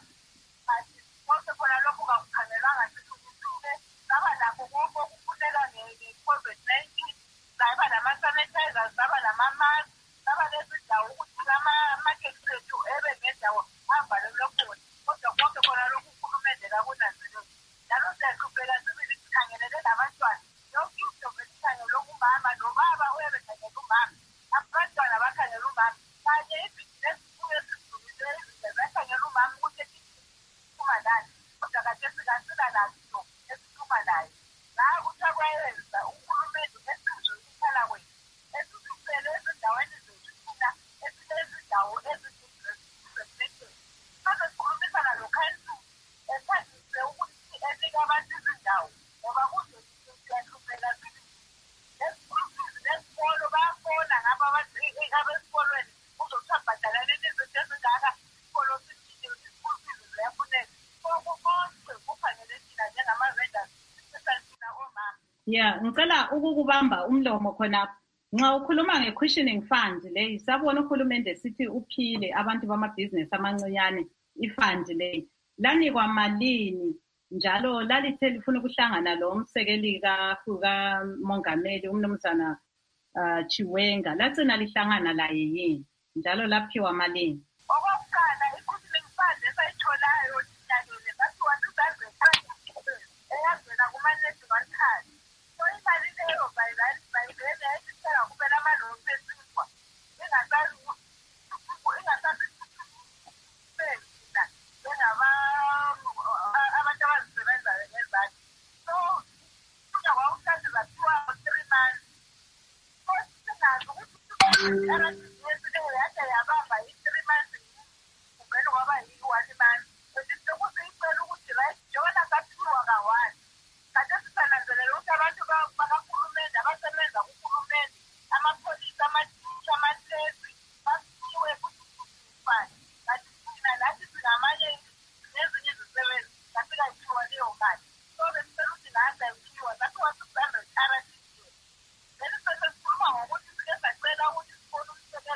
Konke khona lokhu kakukhangelwanga sihlukuhluke saba lakho konke okufuneka nge-COVID-19 saba nama-sanitizers saba nama-mask saba lezindawo ukuthi ama-market ethu ebe ngendawo avalelwe khona kodwa konke khona lokhu uhulumende kakunanzeleli. Njalo siyaqhubeka sibili sikhangelele labantwana yonke into besikhangele umama nobaba uyabe khangela umama abantwana bakhangela umama kanye ibhizinesi kuye sizulise izinto zakhangela umama ukuthi esiphuma lani kodwa khathesi kasila lazo esiphuma layo. Ngayo ukuthi akwayenza uhulumende esizweni ihlala kwethu esizisele ezindaweni zethu thina esinezindawo ezisezinekile. Mase sikhulumisana lo-council esazise ukuthi enike abantu izindawo ngoba kuze siyahlupheka sibili. Esikhulumizi nesikolo bayafona ngapha abesikolweni uzothiwa bhadalanini izinto ezingaka isikolo sithile i-school fees ziyafuneka. Konke kufanele thina njengama-vendors thina omama. Ngicela ukukubamba umlomo khonapho. Nxa ukhuluma nge-cushioning fund leyi sabona uhulumende sithi uphile abantu bamabhizinesi amancinyane ifund leyi lanikwa malini njalo lalithe lifuna ukuhlangana lo msekeli kamongameli umnumzana Chiwenga lagcina lihlangana laye yini njalo laphiwa malini? Okokuqala i-cushioning fund esayitholayo nyakeni sathiwa eyavela kuma-national card. So imali leyo bayivele yayisithenga kumele amalonsi esinkwa ingasazi abantu abazisebenzayo ngezandla. So kunya kwawusathi zaphiwa 3 months. So singazi ukuthi ababhizinesi leyo yade yabamba i-3 months kuvele kwaba yi-1 month. Sekuseyicela ukuthi right njengoba saphiwa ka-1 kade sisananzelela ukuthi abantu bakahulumende abasebenza kuhulumende amapholisa amathisha amatesi baphiwe kuthi kanti thina nathi singamanye nezinye izisebenzi kasikayiphiwa leyo mali. So besicela ukuthi nathi ayiphiwa sathiwa 600 RTGS. Then sesikhuluma ngokuthi sike sacela ukuthi sibone umsekeli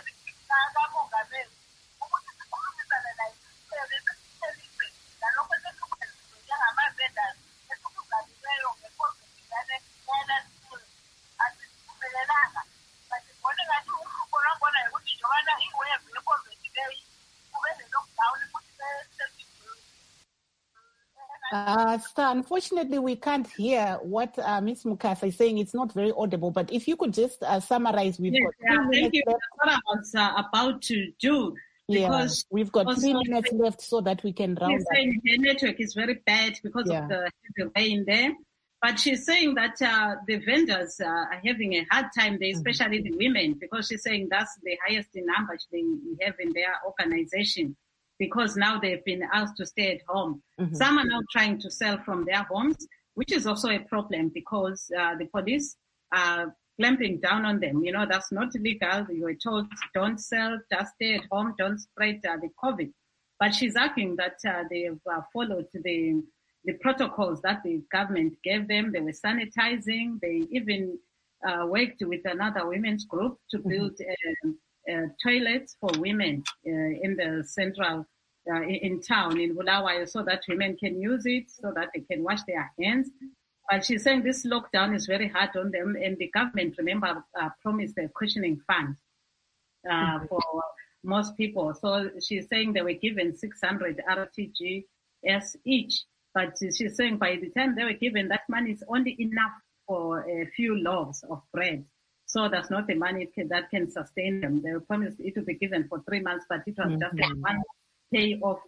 Unfortunately, we can't hear what Ms. Mukasa is saying. It's not very audible, but if you could just summarize, we've got 3 minutes thank you. left. That's what I was about to do. Because we've got 3 minutes left so that we can round up. Saying her network is very bad because of the heavy rain there. But she's saying that the vendors are having a hard time there, especially the women, because she's saying that's the highest number they have in their organization, because now they've been asked to stay at home. Some are now trying to sell from their homes, which is also a problem because the police are clamping down on them. You know, that's not legal. You were told don't sell, just stay at home, don't spread the COVID. But she's arguing that they've followed the protocols that the government gave them. They were sanitizing. They even worked with another women's group to build toilets for women in the central, in town, in Bulawayo, so that women can use it, so that they can wash their hands. But she's saying this lockdown is very hard on them, and the government, remember, promised a cushioning fund for most people. So she's saying they were given 600 RTGS each. But she's saying by the time they were given, that money is only enough for a few loaves of bread. So that's not the money that can sustain them. They were promised it to be given for 3 months, but it was just a one pay off,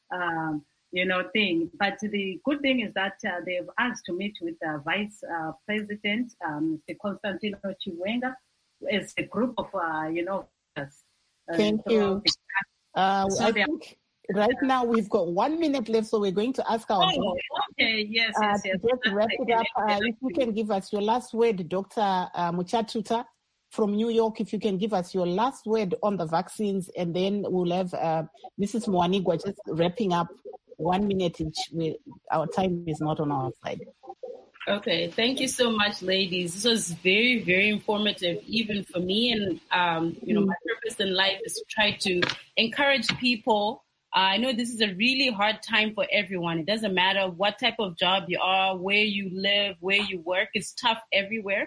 thing. But the good thing is that they've asked to meet with the Vice President, Mr. Constantino Chiwenga, as a group of, Thank you. I think right now we've got 1 minute left, so we're going to ask our yes. Just wrap it up. If you can give us your last word, Dr. Muchatuta from New York, if you can give us your last word on the vaccines, and then we'll have Mrs. Mwanigwa just wrapping up 1 minute each. Our time is not on our side. Okay, thank you so much, ladies. This was very, very informative, even for me. And, my purpose in life is to try to encourage people. I know this is a really hard time for everyone. It doesn't matter what type of job you are, where you live, where you work. It's tough everywhere.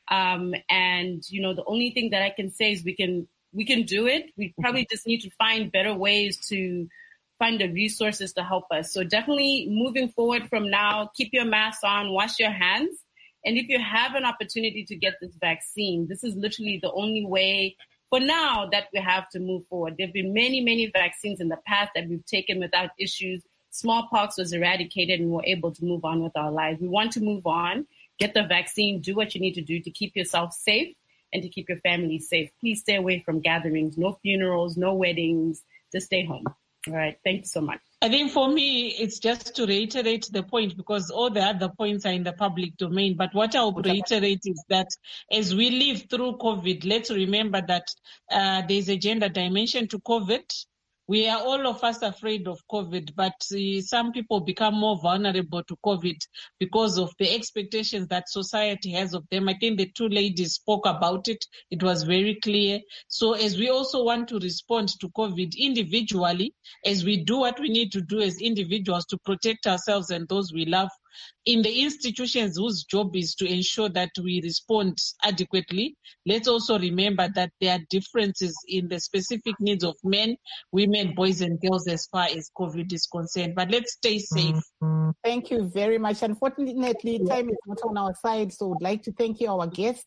The only thing that I can say is we can do it. We probably just need to find better ways to find the resources to help us. So definitely moving forward from now, keep your mask on, wash your hands. And if you have an opportunity to get this vaccine, this is literally the only way for now that we have to move forward. There have been many, many vaccines in the past that we've taken without issues. Smallpox was eradicated and we're able to move on with our lives. We want to move on, get the vaccine, do what you need to do to keep yourself safe and to keep your family safe. Please stay away from gatherings, no funerals, no weddings, just stay home. All right. Thank you so much. I think for me, it's just to reiterate the point because all the other points are in the public domain. But what I'll reiterate is that as we live through COVID, let's remember that there's a gender dimension to COVID. We are all of us afraid of COVID, but some people become more vulnerable to COVID because of the expectations that society has of them. I think the two ladies spoke about it. It was very clear. So as we also want to respond to COVID individually, as we do what we need to do as individuals to protect ourselves and those we love, in the institutions whose job is to ensure that we respond adequately, let's also remember that there are differences in the specific needs of men, women, boys and girls as far as COVID is concerned. But let's stay safe. Thank you very much. Unfortunately, time is not on our side, so I'd like to thank you, our guest,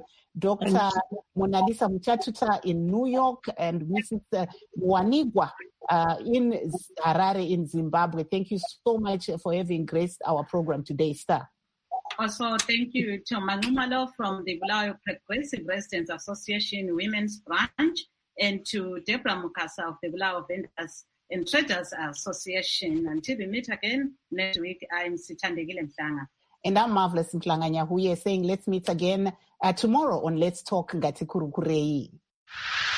Dr. Mona Lisa Muchatuta in New York and Mrs. Mwanigwa in Harare in Zimbabwe. Thank you so much for having graced our program today, Star. Also, thank you to Manumalo from the Bulawayo Progressive Residents Association Women's Branch and to Deborah Mukasa of the Bulawayo Vendors and Traders Association. Until we meet again next week, I'm Sithandegile Mhlanga. And I'm Marvelous Mhlanga Nyahuye saying let's meet again tomorrow on Let's Talk Ngati Kurukurei.